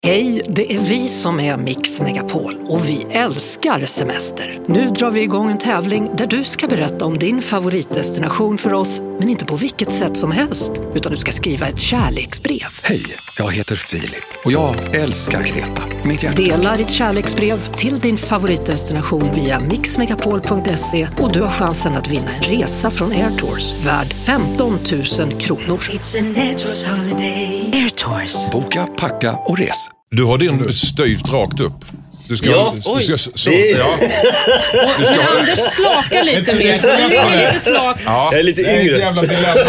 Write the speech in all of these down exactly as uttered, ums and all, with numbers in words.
Hej, det är vi som är Mix Megapol och vi älskar semester. Nu drar vi igång en tävling där du ska berätta om din favoritdestination för oss, men inte på vilket sätt som helst, utan du ska skriva ett kärleksbrev. Hej, jag heter Filip och jag älskar Kreta. Mitt hjärta. Dela ditt kärleksbrev till din favoritdestination via mixmegapol punkt se och du har chansen att vinna en resa från Air Tours värd femton tusen kronor. It's an Air Tours holiday. Air Tours. Boka, packa och res. Du har din styvt rakt upp. Du ska, ja, du ska, så, så, det... ja. Du ska men Anders slakar lite mer. Så det är lite slakt. Ja. Jag är lite yngre. Det är ett jävla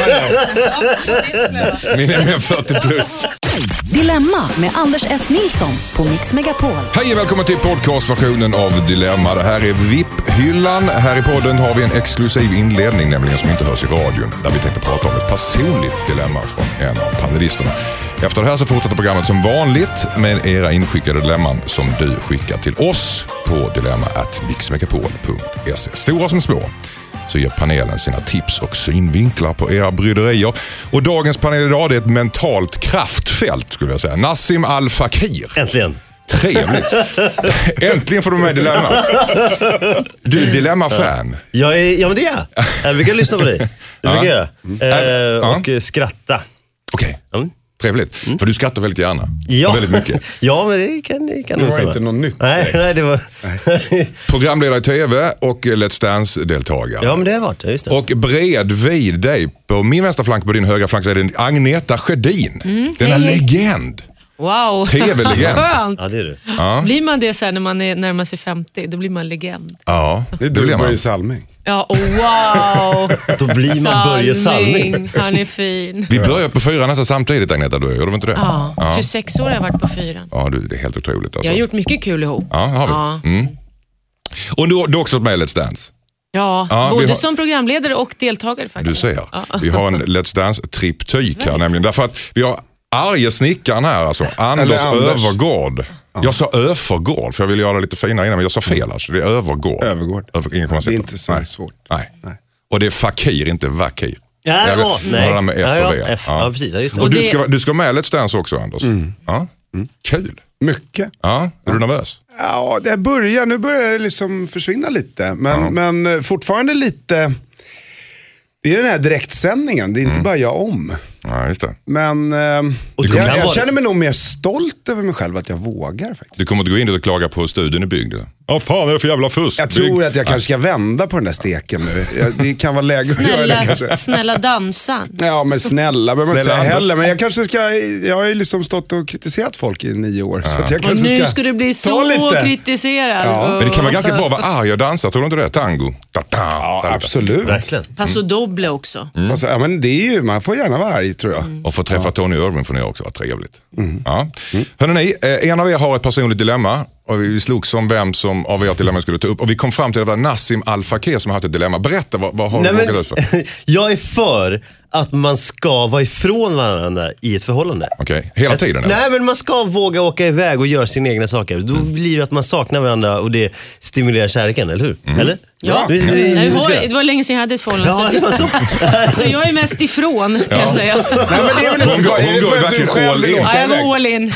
dilemma. Min är mer fyrtio plus. Dilemma med Anders S. Nilsson på Mix Megapol. Hej och välkommen till podcastversionen av Dilemma. Det här är V I P-hyllan. Här i podden har vi en exklusiv inledning, nämligen som inte hörs i radion, där vi tänkte prata om ett personligt dilemma från en av panelisterna. Efter det här så fortsätter programmet som vanligt med era inskickade dilemman som du skickar till oss på dilemma at mixmegapol punkt se. Stora som små så ger panelen sina tips och synvinklar på era bryderier. Och dagens panel idag, det är ett mentalt kraftfält skulle jag säga. Nassim Al Fakir. Äntligen. Trevligt. Äntligen får du med dilemma. Du är dilemma-fan. Jag är, ja men det är jag. Jag brukar lyssna på dig. Det brukar jag göra. Eh, och ja. skratta. Okej. Okay. Mm. Trevligt. Mm. För du skrattar väldigt gärna. Ja. Väldigt mycket. Ja, men det kan det kan det var inte något nytt. Nej, nej, det var... Programledare i tv och Let's Dance-deltagare. Ja, men det har varit, just det. Och bredvid dig, på min vänstra flank, på din högra flank, så är det Agneta Sjödin. Mm. Den är legend. Wow. Tv-legend. Skönt. Ja, det är du. Ja. Blir man det så här när man är närmar sig femtio, då blir man legend. Ja, det är du Börje Salming. Ja, oh, wow. Då blir man Börje Salming. Han är fin. Vi börjar på fyra nästan samtidigt, Agneta, du gör du inte det? Ja, ja. tjugosex år har jag varit på fyran. Ja, du, det är helt otroligt. Alltså. Jag har gjort mycket kul ihop. Ja, har vi. Ja. Mm. Och du, du har också varit med i Let's Dance. Ja, ja både har... som programledare och deltagare faktiskt. Du ser. Ja. Vi har en Let's Dance-triptyk här nämligen. Därför att vi har arga snickaren här, alltså Anders, Anders. Övergård. Ja. Jag sa Övergård för jag ville göra det lite finare innan, men jag sa fel alltså. Det är Övergård. Övergård. Över... Ingen det är inte så nej. svårt. Nej. nej. Och det är Fakir, inte Vakir. Ja, jag ja, nej. Har med F ja, och V. Ja, F. Ja. Ja, precis. Ja, just det. Och, och det... du, ska, du ska med Let's Dance också, Anders. Mm. Ja. Mm. Kul. Mycket. Ja, är ja. du nervös? Ja, det börjar, nu börjar det liksom försvinna lite. Men, ja. men fortfarande lite... Det är den här direktsändningen, det är inte mm. bara jag om. Ja, just det. Men eh, och jag, jag vara... känner mig nog mer stolt över mig själv att jag vågar faktiskt. Du kommer att gå in och klaga på studion i bygd. Ja, fan är det för jävla fusk? Jag tror bygd. att jag kanske ska vända på den där steken nu. Jag, det kan vara läge snälla, att göra det kanske. Snälla dansa. Ja, men snälla, behöver man inte säga heller. Men jag kanske ska, jag har ju liksom stått och kritiserat folk i nio år. Ja. Så att jag och nu ska, ska du bli så lite. kritiserad. Ja. Men det kan vara ganska bra att vara arg och dansa, tror du inte det? Tango. Ta-ta. Ja, absolut. Verkligen. Passo doble också. Mm. Alltså, ja, men det är ju, man får gärna vara arg, tror jag. Mm. Och få träffa ja. Tony Irving får ni också vara trevligt. Mm. Ja. Mm. Hörrni, en av er har ett personligt dilemma. Och vi slog som vem som av ert dilemma skulle ta upp. Och vi kom fram till att det var Nassim Al Fakir som har haft ett dilemma. Berätta, vad, vad har Nej, du vågat ut för? Jag är för att man ska vara ifrån varandra i ett förhållande. Okej, okay. Hela tiden? Eller? Nej, men man ska våga åka iväg och göra sina egna saker. Då blir det att man saknar varandra och det stimulerar kärleken, eller hur? Mm. Eller? Ja, vi, vi, vi, Nej, var, det var länge sedan jag hade ett förhållande. Ja, så, det var så. Så jag är mest ifrån, kan ja. jag säga. Nej, men det är väl hon går, hon går verkligen all in. Ja, jag går all in.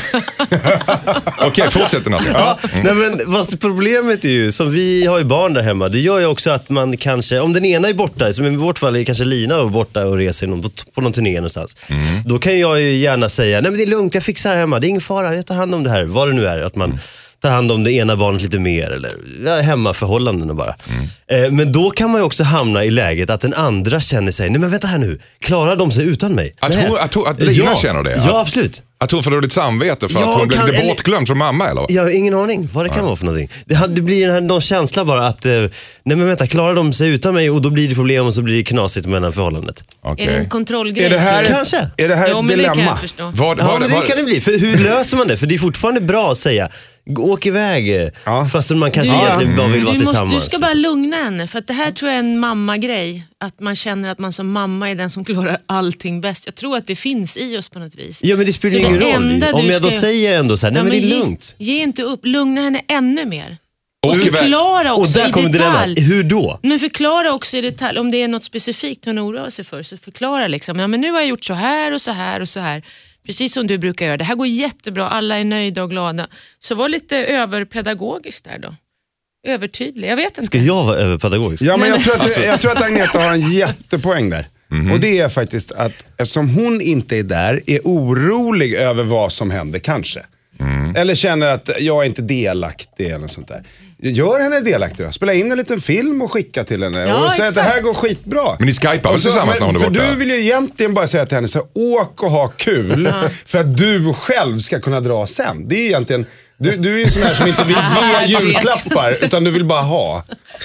Okej, okay, fortsätt alltså. Ja, mm. Nej, men fast problemet är ju, som vi har ju barn där hemma, det gör ju också att man kanske, om den ena är borta, som i vårt fall är kanske Lina och borta och reser någon, på, på någon turné någonstans, mm. då kan jag ju gärna säga, nej men det är lugnt, jag fixar här hemma, det är ingen fara, jag tar hand om det här, vad det nu är, att man mm. tar hand om det ena barnet lite mer eller ja, hemmaförhållandena bara. Mm. Eh, men då kan man ju också hamna i läget att den andra känner sig, nej men vänta här nu, klarar de sig utan mig? Att, hon, att, hon, att Lina ja, känner det? Ja, absolut. Att hon får dåligt samvete för ja, att hon blir kan, lite bortglömd från mamma, eller? Jag har ingen aning vad det kan ja. vara för någonting. Det, hade, det blir den här, någon känsla bara att, eh, nej men vänta, klarar de sig utan mig och då blir det problem och så blir det knasigt mellan förhållandet. Okay. Är det en kontrollgrej? Är det här, kanske? Är det här jo, ett men dilemma? det kan jag förstå. Vad, ja, vad, men det vad, kan det bli. För hur löser man det? För det är fortfarande bra att säga, åk iväg, ja. fast man kanske du, egentligen bara vill vara du måste, tillsammans. Du ska bara lugna henne, för att det här tror jag är en mamma-grej. Att man känner att man som mamma är den som klarar allting bäst. Jag tror att det finns i oss på något vis. Ja, men det spelar ingen roll. Om jag då ska... säger ändå så här, nej ja, men det är ge, lugnt. Ge inte upp, lugna henne ännu mer. Och, och förklara också och där i detalj. Det hur då? Men förklara också i detalj. Om det är något specifikt hon oroar sig för, så förklara liksom. Ja, men nu har jag gjort så här och så här och så här. precis som du brukar göra. Det här går jättebra, alla är nöjda och glada. Så var lite överpedagogisk där då. Övertydlig, jag vet inte. Ska jag vara överpedagogisk? Ja, men Nej, jag men- tror, att, jag tror att Agneta har en jättepoäng där. Mm-hmm. Och det är faktiskt att eftersom hon inte är där, är orolig över vad som händer kanske. Mm. Eller känner att jag är inte delaktig eller sånt där. Gör henne delaktig då. Spela in en liten film och skicka till henne. Ja, och säga att det här exakt. går skitbra. Men ni skypar väl så, tillsammans när hon är för borta? du vill ju egentligen bara säga till henne så här, åk och ha kul. För att du själv ska kunna dra sen. Det är egentligen... Du, du är ju sån här som inte vill ge julklappar, utan du vill bara ha.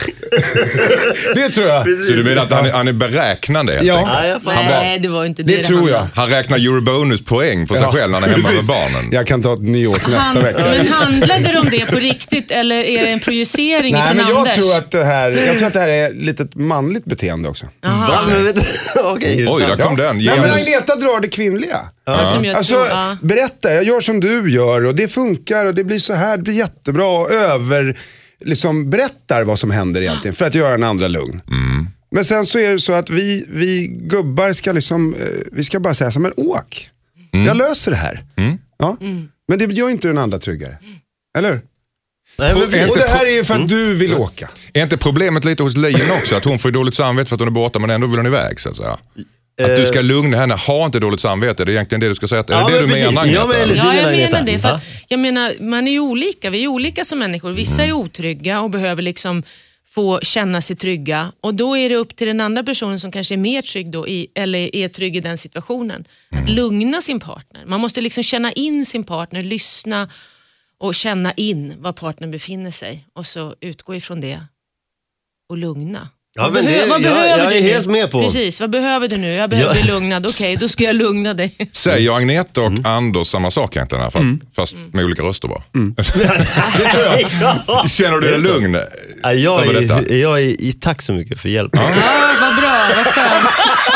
Det tror jag. Så du menar att han är, han är beräknande helt Ja. enkelt? Nej, jag fan. Nej, det var inte det Det tror handlade jag. om. Han räknar Eurobonus-poäng på sig Ja, själv när han är hemma precis. med barnen. Jag kan ta ett New York nästa Han, vecka. men handlade det om det på riktigt eller är det en projicering Nej, från men jag Anders? tror, att det här, jag tror att det här är lite ett manligt beteende också. Va? Men vet du- Okej, Oj, där kom den. Nej, men Genus. Agneta drar det kvinnliga. Ja, som jag Alltså, tror, ja. berätta, jag gör som du gör och det funkar och det blir så här, det blir jättebra och över, liksom berättar vad som händer egentligen för att göra den andra lugn. Mm. Men sen så är det så att vi, vi gubbar ska liksom, eh, vi ska bara säga så, men åk. Mm. Jag löser det här. Ja? Men det gör inte den andra tryggare. Eller hur? Nej, men Är vi- Och inte det här pro- är ju för att du vill åka. Är inte problemet lite hos Lejon också? Att hon får dåligt samvete för att hon är borta men ändå vill hon iväg så att säga? Att du ska lugna henne, ha inte dåligt samvete. Det är egentligen det du ska säga. Är det Ja, det men du precis. menar, Ja, Agneta? men- eller? Ja, Det jag menar menar Agneta. det. För Ja. att, jag menar, man är ju olika. Vi är olika som människor. Vissa är otrygga och behöver liksom få känna sig trygga. Och då är det upp till den andra personen som kanske är mer trygg då i, eller är trygg i den situationen. Att lugna sin partner. Man måste liksom känna in sin partner, lyssna och känna in var partnern befinner sig. Och så utgå ifrån det och lugna. Ja, Vad men behö- det- vad jag- behöver jag du är nu? helt med på. Precis, vad behöver du nu? Jag behöver Ja. bli lugnad. Okej, då ska jag lugna dig. Säger Agneta och Anders samma sak egentligen i alla fall? Fast med olika röster bara. Det tror jag. Känner du dig lugn Ja, jag, över detta? är, jag är i tack så mycket för hjälp. Ja, vad bra, vad skönt.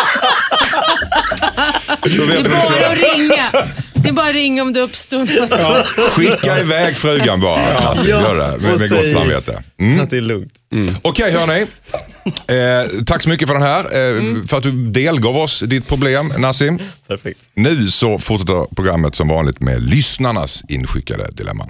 Då vet Det är du vad du ska bara göra. att ringa. Det är bara att ringa om det uppstår något. Skicka iväg frugan bara. Alltså, Ja, gör det med, och med gott säg- samvete. Mm. Att det är lugnt. Okej hörni, eh, tack så mycket för den här. Eh, Mm. För att du delgav oss ditt problem, Nassim. Perfekt. Nu så fortsätter programmet som vanligt med lyssnarnas inskickade dilemman.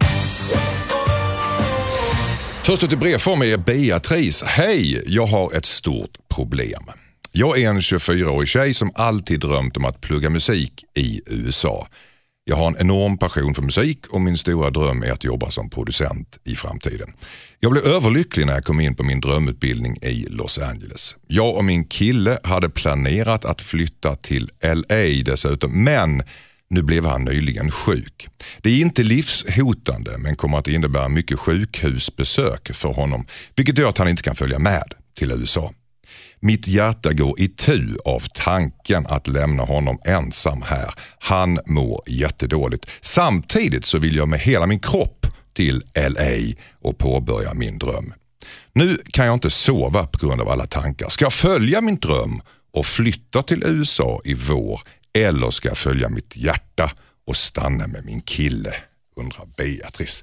Först ut i brevform är Beatrice. Hej, jag har ett stort problem. Jag är en tjugofyraårig tjej som alltid drömt om att plugga musik i U S A. Jag har en enorm passion för musik och min stora dröm är att jobba som producent i framtiden. Jag blev överlycklig när jag kom in på min drömutbildning i Los Angeles. Jag och min kille hade planerat att flytta till L A dessutom, men nu blev han nyligen sjuk. Det är inte livshotande men kommer att innebära mycket sjukhusbesök för honom, vilket gör att han inte kan följa med till U S A. Mitt hjärta går i tu av tanken att lämna honom ensam här. Han mår jättedåligt. Samtidigt så vill jag med hela min kropp till L A och påbörja min dröm. Nu kan jag inte sova på grund av alla tankar. Ska jag följa min dröm och flytta till U S A i vår, eller ska jag följa mitt hjärta och stanna med min kille? Undrar Beatrice.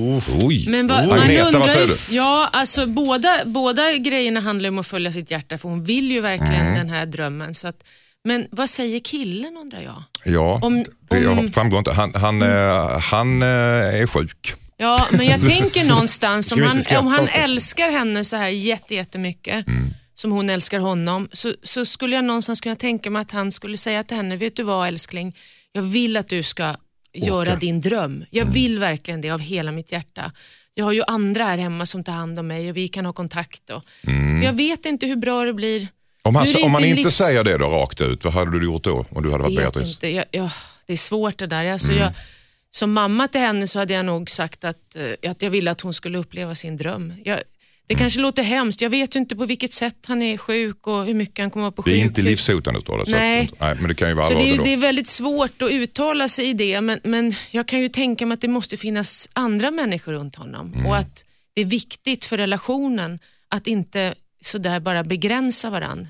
Oj. Men vad, Oj. man Agneta, undrar vad säger ju, du? ja, alltså båda, båda grejerna handlar om att följa sitt hjärta för hon vill ju verkligen Mm. den här drömmen. Så att, men vad säger killen undrar jag? Ja, Om- det om- framgår inte. Han, han, eh, han eh, är sjuk. Ja, men jag tänker någonstans om Ska vi han, inte skratta om han åt det? älskar henne så här jätte, jättemycket som hon älskar honom så, så skulle jag någonstans kunna tänka mig att han skulle säga till henne, vet du vad älskling, jag vill att du ska göra din dröm. Jag vill verkligen det av hela mitt hjärta. Jag har ju andra här hemma som tar hand om mig och vi kan ha kontakt. Och. Jag vet inte hur bra det blir. Om, han, Nu är det om man inte inte livs- säger det då rakt ut, vad hade du gjort då om du hade varit vet Beatrice? inte. Jag, jag, det är svårt det där. Alltså Mm. jag, som mamma till henne så hade jag nog sagt att, eh, att jag ville att hon skulle uppleva sin dröm. Jag, det kanske låter hemskt. Jag vet ju inte på vilket sätt han är sjuk och hur mycket han kommer vara på Det är sjukhus. inte livshotande står det. Så Nej. att, nej, men det kan ju vara Så det är, allvarligt ju- det ändå. är väldigt svårt att uttala sig i det men, men jag kan ju tänka mig att det måste finnas andra människor runt honom Mm. och att det är viktigt för relationen att inte sådär bara begränsa varann.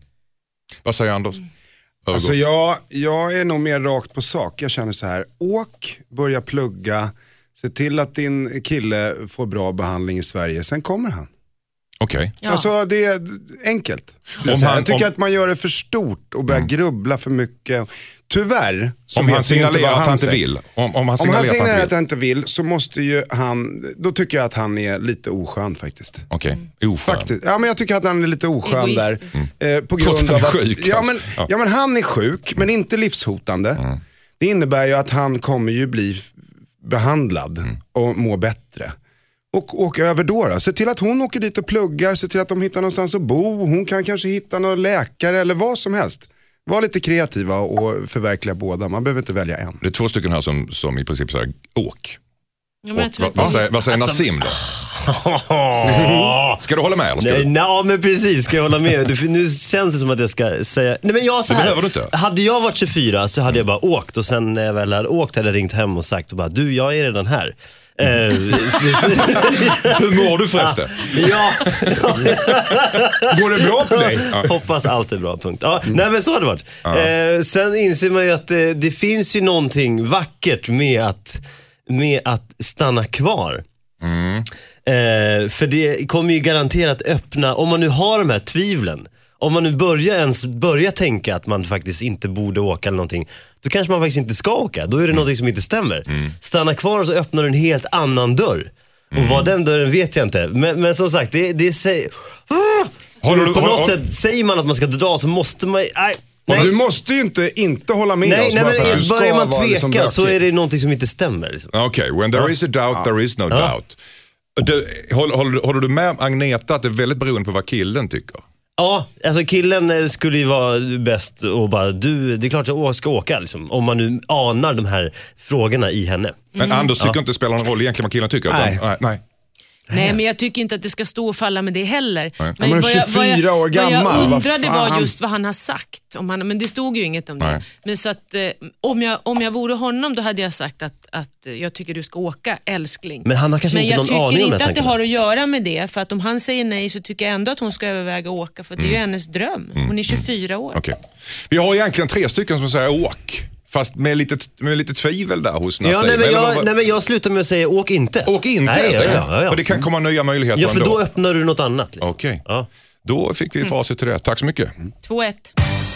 Vad säger Anders? Övergå. Alltså jag, jag är nog mer rakt på sak. Jag känner så här, åk, börja plugga, se till att din kille får bra behandling i Sverige, sen kommer han. Okej. Okay. Ja. Alltså det är enkelt. Om han, han, jag tycker om, att man gör det för stort och börjar mm. grubbla för mycket. Tyvärr så om vet han signalerar att han inte säger. vill. Om, om han Om han signalerar att, att han inte vill så måste ju han, då tycker jag att han är lite oskön faktiskt. Okej, okay. Oskön. Faktiskt. Ja men jag tycker att han är lite oskön Egoist. där. Eh, på grund av att, sjuk, ja, men, ja. ja men han är sjuk men inte livshotande. Mm. Det innebär ju att han kommer ju bli behandlad mm. och må bättre. Och åka över då, då. Se till att hon åker dit och pluggar, se till att de hittar någonstans att bo. Hon kan kanske hitta någon läkare eller vad som helst. Var lite kreativa och förverkliga båda. Man behöver inte välja en. Det är två stycken här som, som i princip säger åk. Ja, men jag tror och, vad, vad säger, vad säger alltså, Nassim då? Ska du hålla med? Eller ska nej, du? nej, men precis, ska jag hålla med. Nu känns det som att jag ska säga... Nej, men jag så här, det behöver du inte. Hade jag varit tjugofyra så hade jag bara åkt. Och sen när jag väl hade åkt hade jag ringt hem och sagt och bara, du, jag är redan här. Mm. Hur mår du förresten? Ja. Går det bra för dig? Ja. Hoppas allt är bra, punkt. Ja, mm. Nej men så har det varit. Ja. Eh, sen inser man ju att det, det finns ju någonting vackert med att, med att stanna kvar. Mm. Eh, för det kommer ju garanterat öppna, om man nu har de här tvivlen, om man nu börjar ens börja tänka att man faktiskt inte borde åka eller någonting, då kanske man faktiskt inte ska åka. Då är det mm. någonting som inte stämmer. Mm. Stanna kvar och så öppnar du en helt annan dörr. Mm. Och vad den dörren vet jag inte. Men, men som sagt, det, det säger... Ah! Du, på något har, sätt, säger man att man ska dra så måste man... Nej. Nej. Du måste ju inte, inte hålla med nej, oss. Nej, men för börjar man tveka liksom så är det någonting som inte stämmer. Liksom. Okej, okay. When there ja. is a doubt, ja. there is no ja. doubt. Du, håller, håller, håller du med Agneta att det är väldigt beroende på vad killen tycker? Ja, alltså killen skulle ju vara bäst och bara, du, det är klart att jag ska åka liksom, om man nu anar de här frågorna i henne. Men mm. Anders tycker ja. inte spelar någon roll egentligen vad killen tycker. Nej. Utan, nej, nej. Nej, men jag tycker inte att det ska stå och falla med det heller. Nej. Men ja, vad jag, vad jag, år gammal, vad jag undrade vad var just vad han har sagt. Om han, men det stod ju inget om Nej. det. Men så att, eh, om, jag, om jag vore honom då hade jag sagt att, att jag tycker du ska åka, älskling. Men han har kanske men inte någon aning om det. Men jag tycker inte att det har att göra med det. För att om han säger nej så tycker jag ändå att hon ska överväga att åka. För det är ju hennes dröm. Hon är tjugofyra år. Okay. Vi har egentligen tre stycken som säger åk. Fast med lite, med lite tvivel där hos Nassim. Ja, nej, men jag, nej men jag slutar med att säga åk inte. Åk inte? Nej, ja, ja, ja. Och det kan komma nya möjligheter. Ja, för ändå. då öppnar du något annat. Liksom. Okej, okay. ja. Då fick vi facit till det. Tack så mycket. två ett.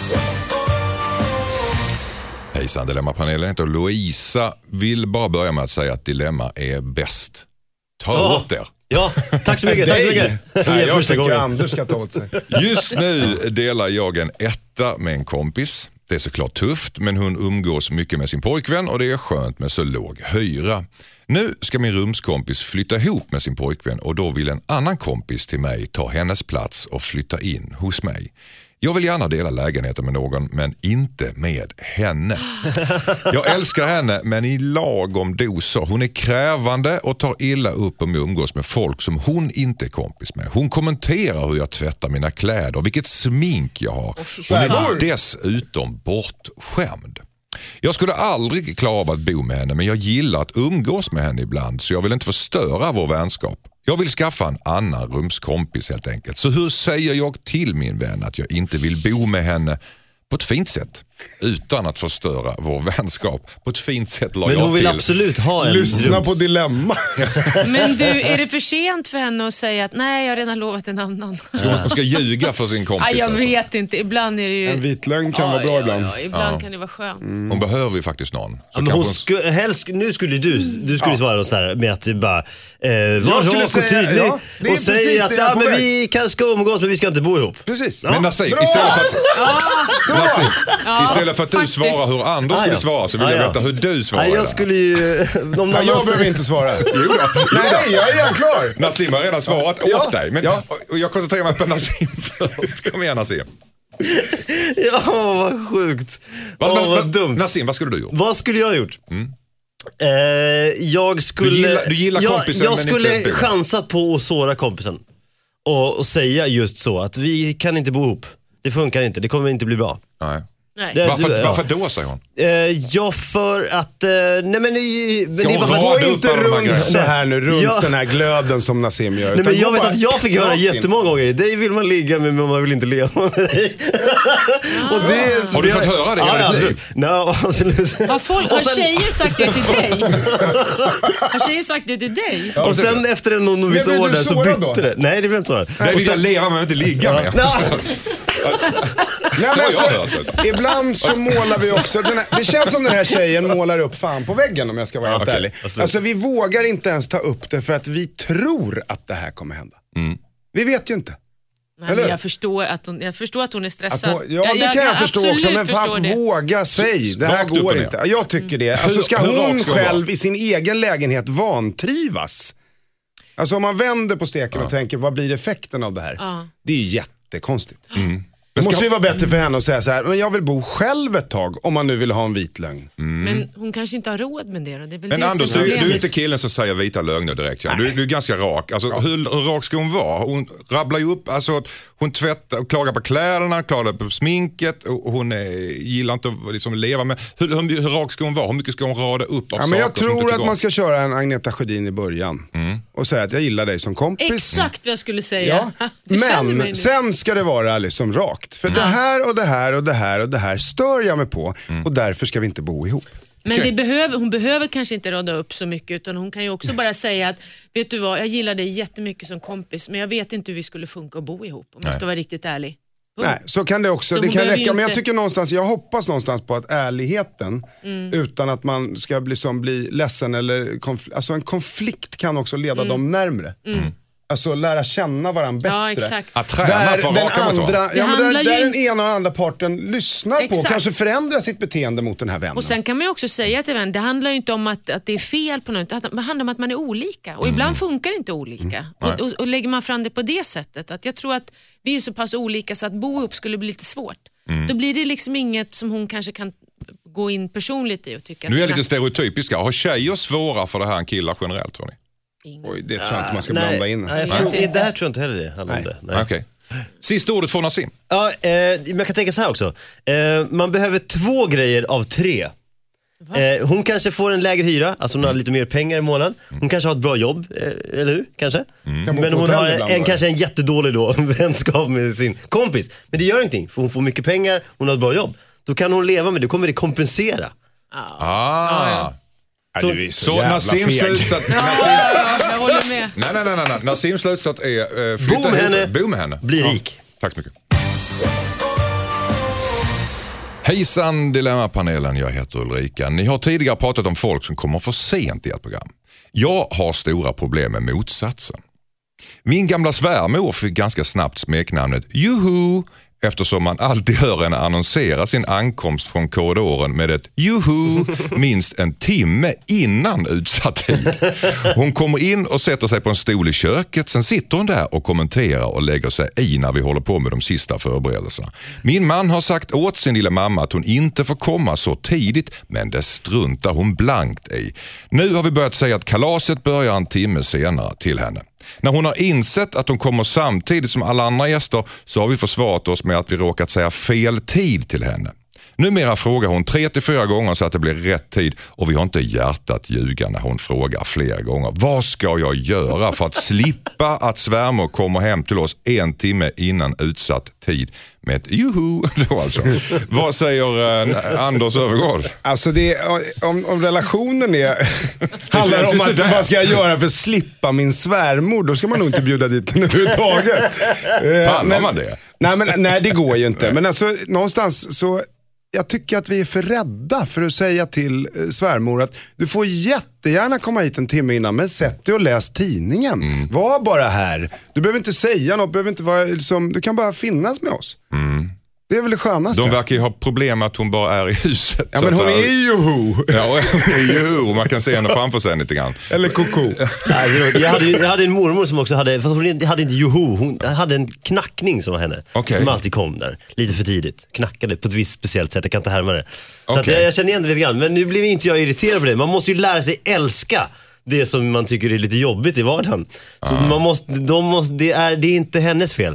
Hejsan, Dilemma-panelen heter Louisa. Vill bara börja med att säga att Dilemma är bäst. Ta ja. åt er. Ja, tack så mycket. Tack så mycket. Nej, jag tycker gången. Anders ska ta åt sig. Just nu delar jag en etta med en kompis. Det är såklart tufft, men hon umgås mycket med sin pojkvän och det är skönt med så låg hyra. Nu ska min rumskompis flytta ihop med sin pojkvän och då vill en annan kompis till mig ta hennes plats och flytta in hos mig. Jag vill gärna dela lägenheten med någon, men inte med henne. Jag älskar henne, men i lagom doser. Hon är krävande och tar illa upp om jag umgås med folk som hon inte är kompis med. Hon kommenterar hur jag tvättar mina kläder, vilket smink jag har. Hon är dessutom bortskämd. Jag skulle aldrig klara av att bo med henne, men jag gillar att umgås med henne ibland, så jag vill inte förstöra vår vänskap. Jag vill skaffa en annan rumskompis helt enkelt. Så hur säger jag till min vän att jag inte vill bo med henne på ett fint sätt utan att förstöra vår vänskap? På ett fint sätt la jag till. Men hon vill absolut ha en Lyssna rums. på Dilemma. Men du, är det för sent för henne att säga att nej, jag har redan lovat en annan? Ska hon, hon ska ljuga för sin kompis? Aj, jag alltså. vet inte, ibland är det ju... En vit lögn kan ja, vara bra ja, ibland. Ja, ibland ja. kan det vara skönt. Mm. Hon behöver ju faktiskt någon. Så ja, men hon sku, helst, nu skulle du, du skulle ja. svara så här med att du bara eh, var rak och tydlig ja, och säga att ja, men vi kan ska umgås men vi ska inte bo ihop. Precis. Ja. Men Nassim, istället för att, Nassim, ja, istället för att du faktiskt. svarar hur andra skulle ah, ja. svara så vill ah, jag veta ja. hur du svarar. Ah, jag skulle ju... Om ja, jag behöver inte svara. Jo då, jo då. Nej, jag är redan klar. Nassim har redan svarat ja. åt dig. Men ja. och jag koncentrerar mig på Nassim först. Kom igen, Nassim. Ja, vad sjukt. Vad, oh, vad, vad dumt. Nassim, vad skulle du gjort? Vad skulle jag gjort? Mm. Eh, jag skulle... Du gillar, du gillar kompisen, jag, jag men skulle inte... chansat på att såra kompisen. Och, och säga just så att vi kan inte bo ihop. Det funkar inte, det kommer inte bli bra. Nej. Nej. Varför, ja. varför då, säger hon? Eh, ja, för att... Eh, nej men... Ni, Ska ni hon bara, rada Gå upp inte alla de här runt grejerna? så här nu, runt Ja. den här glöden som Nassim gör. Nej, utan men jag gå vet bara att jag fick höra rakt in. jättemånga gånger. Dig vill man ligga med, men man vill inte leva med dig. Och det, Har du det, fått höra det i ja, hela ditt absolut. liv? Nej, absolut. Har, folk, har Och sen- tjejer sagt det till dig? Har tjejer sagt det till dig? Och sen efter någon vissa blev år du där så sårad bytte då? det. Nej, det blev inte så. Det vill jag leva med, inte ligga med. Nej. Nej, men har alltså, jag hört. ibland så målar vi också, den här, det känns som den här tjejen målar upp fan på väggen om jag ska vara helt okej. ärlig. Absolut. Alltså vi vågar inte ens ta upp det för att vi tror att det här kommer hända. Vi vet ju inte. Nej, Eller? men jag, förstår att hon, jag förstår att hon är Att stressad. hon, ja, det kan jag, förstå också, absolut men förstår fan det. våga säg. Det här Rakt upp och går ner. inte. Ja, jag tycker det. Alltså ska Hur- hur hon rakt ska hon själv vara? i sin egen lägenhet vantrivas? Alltså om man vänder på steken och tänker, vad blir effekten av det här? Ja. Det är ju jättekonstigt. Men Det ska- måste ju vara bättre för henne att säga så här, men jag vill bo själv ett tag om man nu vill ha en vit lögn. Men hon kanske inte har råd med det. Då. Det är väl Men det Anders, som är du, du är problemet. inte killen som säger vita lögner direkt. Ja. Du, du är ganska rak. Alltså, hur, hur rak ska hon vara? Hon rabblar ju upp, alltså, hon tvättar och klagar på kläderna, klagar på sminket och hon är, gillar inte att liksom, leva med. Hur, hur, hur rak ska hon vara? Hur mycket ska hon rada upp av Ja, men jag saker som hon inte tror tycker att om? man ska köra en Agneta Sjödin i början och säga att jag gillar dig som kompis. Exakt vad jag skulle säga. Ja, Du känner mig men nu. sen ska det vara liksom rakt. För det här och det här och det här och det här stör jag mig på och därför ska vi inte bo ihop. Men Okej. det behöver, hon behöver kanske inte rada upp så mycket utan hon kan ju också bara säga att vet du vad, jag gillar dig jättemycket som kompis men jag vet inte hur vi skulle funka att bo ihop om jag ska vara riktigt ärlig. Punkt. Nej, så kan det också. Så Det hon kan behöver räcka. ju Men jag inte- tycker någonstans, jag hoppas någonstans på att ärligheten utan att man ska bli, som, bli ledsen eller konfl- alltså en konflikt kan också leda dem närmre. Alltså lära känna varandra bättre. Ja, exakt. Att träna, Där att vara den raka mot andra, varandra. ja, men där, handlar där ju den ena och andra parten lyssnar på Exakt. och kanske förändrar sitt beteende mot den här vännen. Och sen kan man ju också säga till vän, det handlar ju inte om att, att det är fel på något, det handlar om att man är olika och ibland funkar det inte olika. Och, och, och lägger man fram det på det sättet, att jag tror att vi är så pass olika så att bo ihop skulle bli lite svårt. Då blir det liksom inget som hon kanske kan gå in personligt i och tycka Nu är jag att lite stereotypiska. Har tjejer svåra för det här än killar generellt, tror ni? Oj, det tror jag inte man ska Nej, blanda in. nej, Alltså. jag tror, Nej. det här tror jag inte heller det handlar om det. Nej. Okej. Sista ordet från Nassim. Ja, eh, men jag kan tänka så här också. Eh, man behöver två grejer av tre. Eh, hon kanske får en lägre hyra, alltså hon har lite mer pengar i månaden. Hon kanske har ett bra jobb, eh, eller hur? Kanske. Kan bo Men på hon hotell har ibland en, bara. kanske en jättedålig då, vänskap med sin kompis. Men det gör ingenting, för hon får mycket pengar, hon har ett bra jobb. Då kan hon leva med det, kommer det kompensera. Ah. Ja, du är så, Så jävla Nassims feg. slutsats... Nassim, Ja, jag håller med. nej, nej, nej, nej, nej. Nassims slutsats är... Uh, flytta Bo med ihop- henne. Bo med henne. Bli Ja. rik. Tack så mycket. Hejsan Dilemmapanelen, jag heter Ulrika. Ni har tidigare pratat om folk som kommer för sent i ert program. Jag har stora problem med motsatsen. Min gamla svärmor fick ganska snabbt smeknamnet Juhu eftersom man alltid hör henne annonsera sin ankomst från korridoren med ett Juhu minst en timme innan utsatt tid. Hon kommer in och sätter sig på en stol i köket, sen sitter hon där och kommenterar och lägger sig i när vi håller på med de sista förberedelserna. Min man har sagt åt sin lilla mamma att hon inte får komma så tidigt, men det struntar hon blankt i. Nu har vi börjat säga att kalaset börjar en timme senare till henne. När hon har insett att hon kommer samtidigt som alla andra gäster så har vi försvarat oss med att vi råkat säga fel tid till henne. Numera frågar hon tre till fyra gånger så att det blir rätt tid och vi har inte hjärtat ljuga när hon frågar flera gånger. Vad ska jag göra för att slippa att svärmor kommer hem till oss en timme innan utsatt tid med ett juhu då alltså. Vad säger eh, Anders Öfvergård? Alltså det, om, om relationen är handlar känns om ju att sådär. vad ska jag göra för att slippa min svärmor, då ska man nog inte bjuda dit den överhuvudtaget. Eh, Pallar men- man det? Nej, men, nej, det går ju inte. Men alltså någonstans så, jag tycker att vi är för rädda för att säga till eh, svärmor att du får jättegärna komma hit en timme innan, men sätt dig och läs tidningen. Mm. Var bara här. Du behöver inte säga något, behöver inte vara, liksom, du kan bara finnas med oss. Det är väl det skönaste. De verkar ju ha problem med att hon bara är i huset. ja, så men att hon säga. är ju ho. Ja, hon är juhu. Man kan se henne framför sig lite grann. Eller koko. Nej, det var- jag, hade, ju- jag hade en mormor som också hade, fast hon hade inte juhu, hon hade en knackning som var henne. Okej. Som alltid kom där, lite för tidigt. Knackade på ett visst speciellt sätt, jag kan inte härma det. Så att Okej. jag, jag känner igen det lite grann, men nu blir inte jag irriterad på det. Man måste ju lära sig älska det som man tycker är lite jobbigt i vardagen. Så man måste, de måste, det, är, det är inte hennes fel.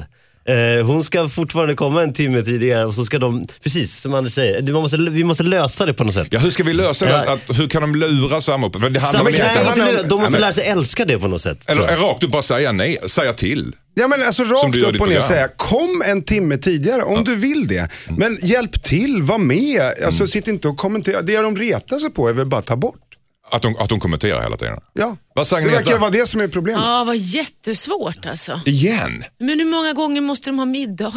Eh, hon ska fortfarande komma en timme tidigare och så ska de, precis som Anders säger, vi måste, vi måste lösa det på något sätt. Ja, hur ska vi lösa det? Att, att, hur kan de lura svärmor? För det handlar Samma, väl nej, inte inte, de måste ja, lära sig älska det på något sätt. Eller är rakt du bara säga nej, säga till. Ja, men alltså rakt upp och ner säga, kom en timme tidigare om ja. du vill det. Mm. Men hjälp till, var med. Alltså mm. sitt inte och kommentera. Det de retar sig på är väl bara ta bort. Att de, att de kommenterar hela tiden. Ja, vad det verkar vara det som är problemet. Ja, vad jättesvårt alltså. Igen? Men hur många gånger måste de ha middag?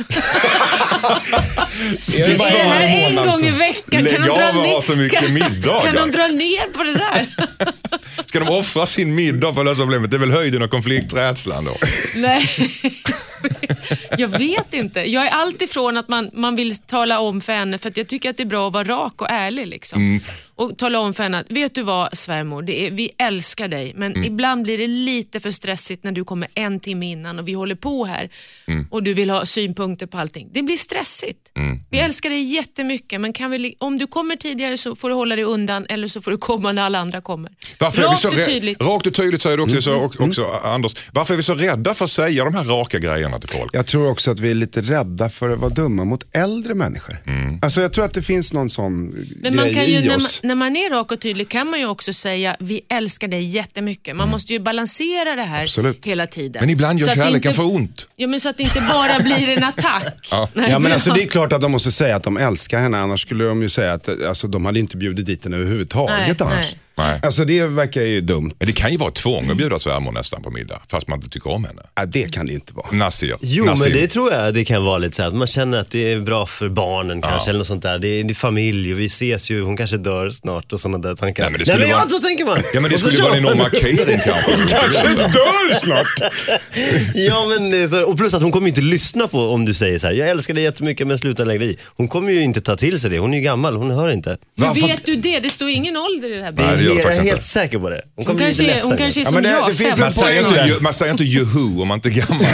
det är det här en gång i veckan. Lägg kan de av dra och ha så mycket kan, middagar. Kan de dra ner på det där? Ska de offra sin middag för att lösa problemet? Det är väl höjden av konflikträdslan då? Nej, jag vet inte. Jag är alltid ifrån att man, man vill tala om för henne, för att jag tycker att det är bra att vara rak och ärlig liksom. Mm. Och tala om för henne att, vet du vad svärmor, det är, vi älskar dig, men mm. ibland blir det lite för stressigt när du kommer en timme innan och vi håller på här mm. och du vill ha synpunkter på allting. Det blir stressigt. Mm. Vi älskar dig jättemycket, men kan vi, om du kommer tidigare så får du hålla dig undan, eller så får du komma när alla andra kommer. Varför rakt, är vi så och tydligt. rakt och tydligt säger du också, mm. så, och, också mm. Anders. Varför är vi så rädda för att säga de här raka grejerna till folk? Jag tror också att vi är lite rädda för att vara dumma mot äldre människor. Mm. Alltså jag tror att det finns någon sån men grej man kan ju, i när oss. Man, när man är rak och tydlig kan man ju också säga, vi älskar dig jättemycket. Man mm. måste ju balansera det här Absolut. hela tiden. Men ibland gör kärleken inte, för ont. Ja, men så att det inte bara blir en attack. ja. Nej, ja, men alltså det är klart att de måste säga att de älskar henne, annars skulle de ju säga att alltså, de hade inte bjudit dit henne överhuvudtaget nej, annars. Nej. Nej. Alltså det verkar ju dumt. Men det kan ju vara ett tvång att bjuda svärmor nästan på middag, fast man inte tycker om henne. Ja, det kan det inte vara. Nasir. Jo, Nasir. men det tror jag det kan vara lite så här, att man känner att det är bra för barnen ja. kanske, eller något sånt där. Det är, det är familj och vi ses ju, hon kanske dör snart och sådana där tankar. Nej, men det skulle Nej, men vara... ja, så tänker man. Ja, men det skulle vara en enorm markering kanske. kanske dör snart. ja, men så, och plus att hon kommer inte lyssna på om du säger så här, jag älskar dig jättemycket men sluta lägga i. Hon kommer ju inte ta till sig det, hon är ju gammal, hon hör inte. Hur vet du det? Det står ingen ålder i det här. Nej, det gör jag är helt säker på det. Hon, hon, kanske, är, hon kanske är som ja, det, jag, det finns man, säger inte, man säger inte juhu om man inte är gammal.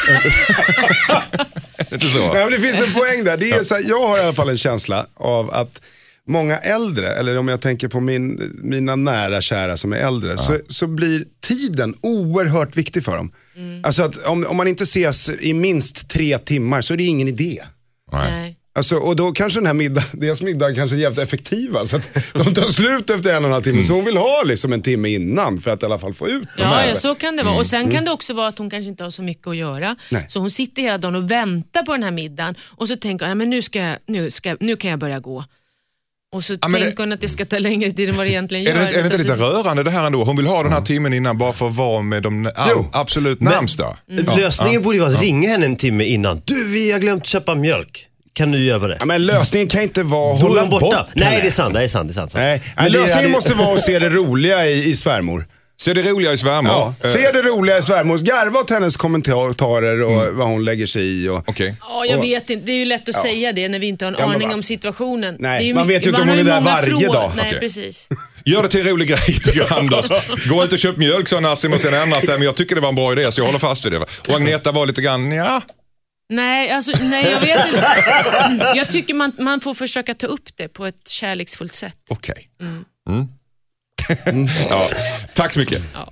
inte så. Nej, men det finns en poäng där. Det är så här, jag har i alla fall en känsla av att många äldre, eller om jag tänker på min, mina nära kära som är äldre, ja. så, så blir tiden oerhört viktig för dem. Mm. Alltså att om, om man inte ses i minst tre timmar så är det ingen idé. Nej. Alltså, och då kanske den här middag, deras middag kanske är jävligt effektiva, så att de tar slut efter en och en halv timme. Mm. Så hon vill ha liksom en timme innan för att i alla fall få ut ja, de här. Ja, så kan det vara. Och sen mm. kan det också vara att hon kanske inte har så mycket att göra. Nej. Så hon sitter hela dagen och väntar på den här middagen. Och så tänker hon, ja, men nu, ska jag, nu, ska, nu kan jag börja gå. Och så ja, tänker det, hon att det ska ta längre tid än vad det egentligen gör. Är det, är det inte lite rörande det här ändå? Hon vill ha den här timmen innan bara för att vara med de all, absolut närmsta. Mm. Ja. Lösningen ja. borde ju vara att ringa henne en timme innan. Du, vi har glömt köpa mjölk. Kan du göra det? Ja, men lösningen kan inte vara att hålla borta. borta. Nej, det är sant, det är sant, det är sant. Nej, men lösningen det, måste vara att se det roliga i, i svärmor. Se det roliga i svärmor. Ja. Se det roliga i svärmor. Garva åt hennes kommentarer och mm. vad hon lägger sig i. Och, okay. Ja, jag vet inte. Det är ju lätt att ja. säga det när vi inte har en ja, aning om situationen. Nej, det är man mycket, vet ju inte om hon är där varje frågor. dag. Nej, okay. precis. Gör det till en rolig grej, tycker jag, Anders. Gå ut och köp mjölk, sa Nassim, och sen ändra sig. Men jag tycker det var en bra idé, så jag håller fast vid det. Och Agneta var lite grann, ja... Nej, alltså, nej, jag vet inte. Jag tycker man, man får försöka ta upp det på ett kärleksfullt sätt. Okej. Okay. Mm. Mm. ja, tack så mycket. Ja.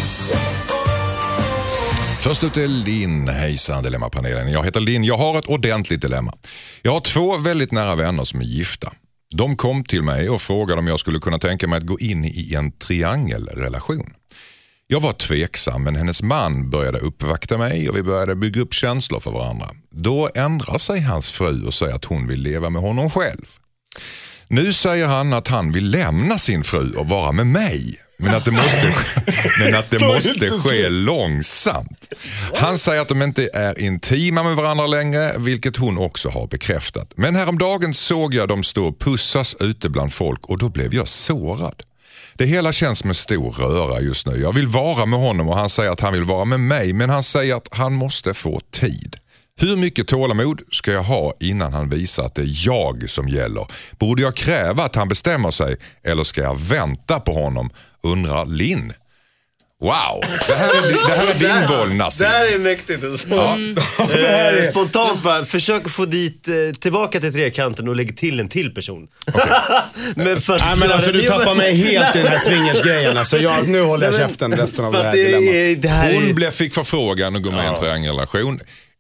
Först ut är Linn. Hejsan, Dilemmapanelen. Jag heter Linn. Jag har ett ordentligt dilemma. Jag har två väldigt nära vänner som är gifta. De kom till mig och frågade om jag skulle kunna tänka mig att gå in i en triangelrelation. Jag var tveksam, men hennes man började uppvakta mig och vi började bygga upp känslor för varandra. Då ändrar sig hans fru och säger att hon vill leva med honom själv. Nu säger han att han vill lämna sin fru och vara med mig. Men att det måste, men att det måste ske långsamt. Han säger att de inte är intima med varandra längre, vilket hon också har bekräftat. Men häromdagen såg jag dem stå och pussas ute bland folk och då blev jag sårad. Det hela känns med stor röra just nu. Jag vill vara med honom och han säger att han vill vara med mig, men han säger att han måste få tid. Hur mycket tålamod ska jag ha innan han visar att det är jag som gäller? Borde jag kräva att han bestämmer sig eller ska jag vänta på honom? Undrar Linn. Wow, det här är, det här är din boll, Nassim. Det här är mäktigt. Mm. eh, spontant bara, försök få dit eh, tillbaka till trekanten och lägga till en till person. Okay. men för Nej, men alltså, du tappar mig helt i den här swingersgrejen. Alltså, jag, nu håller jag käften resten av det här det, det här Hon blev, fick förfrågan att gå med i en triangelrelation.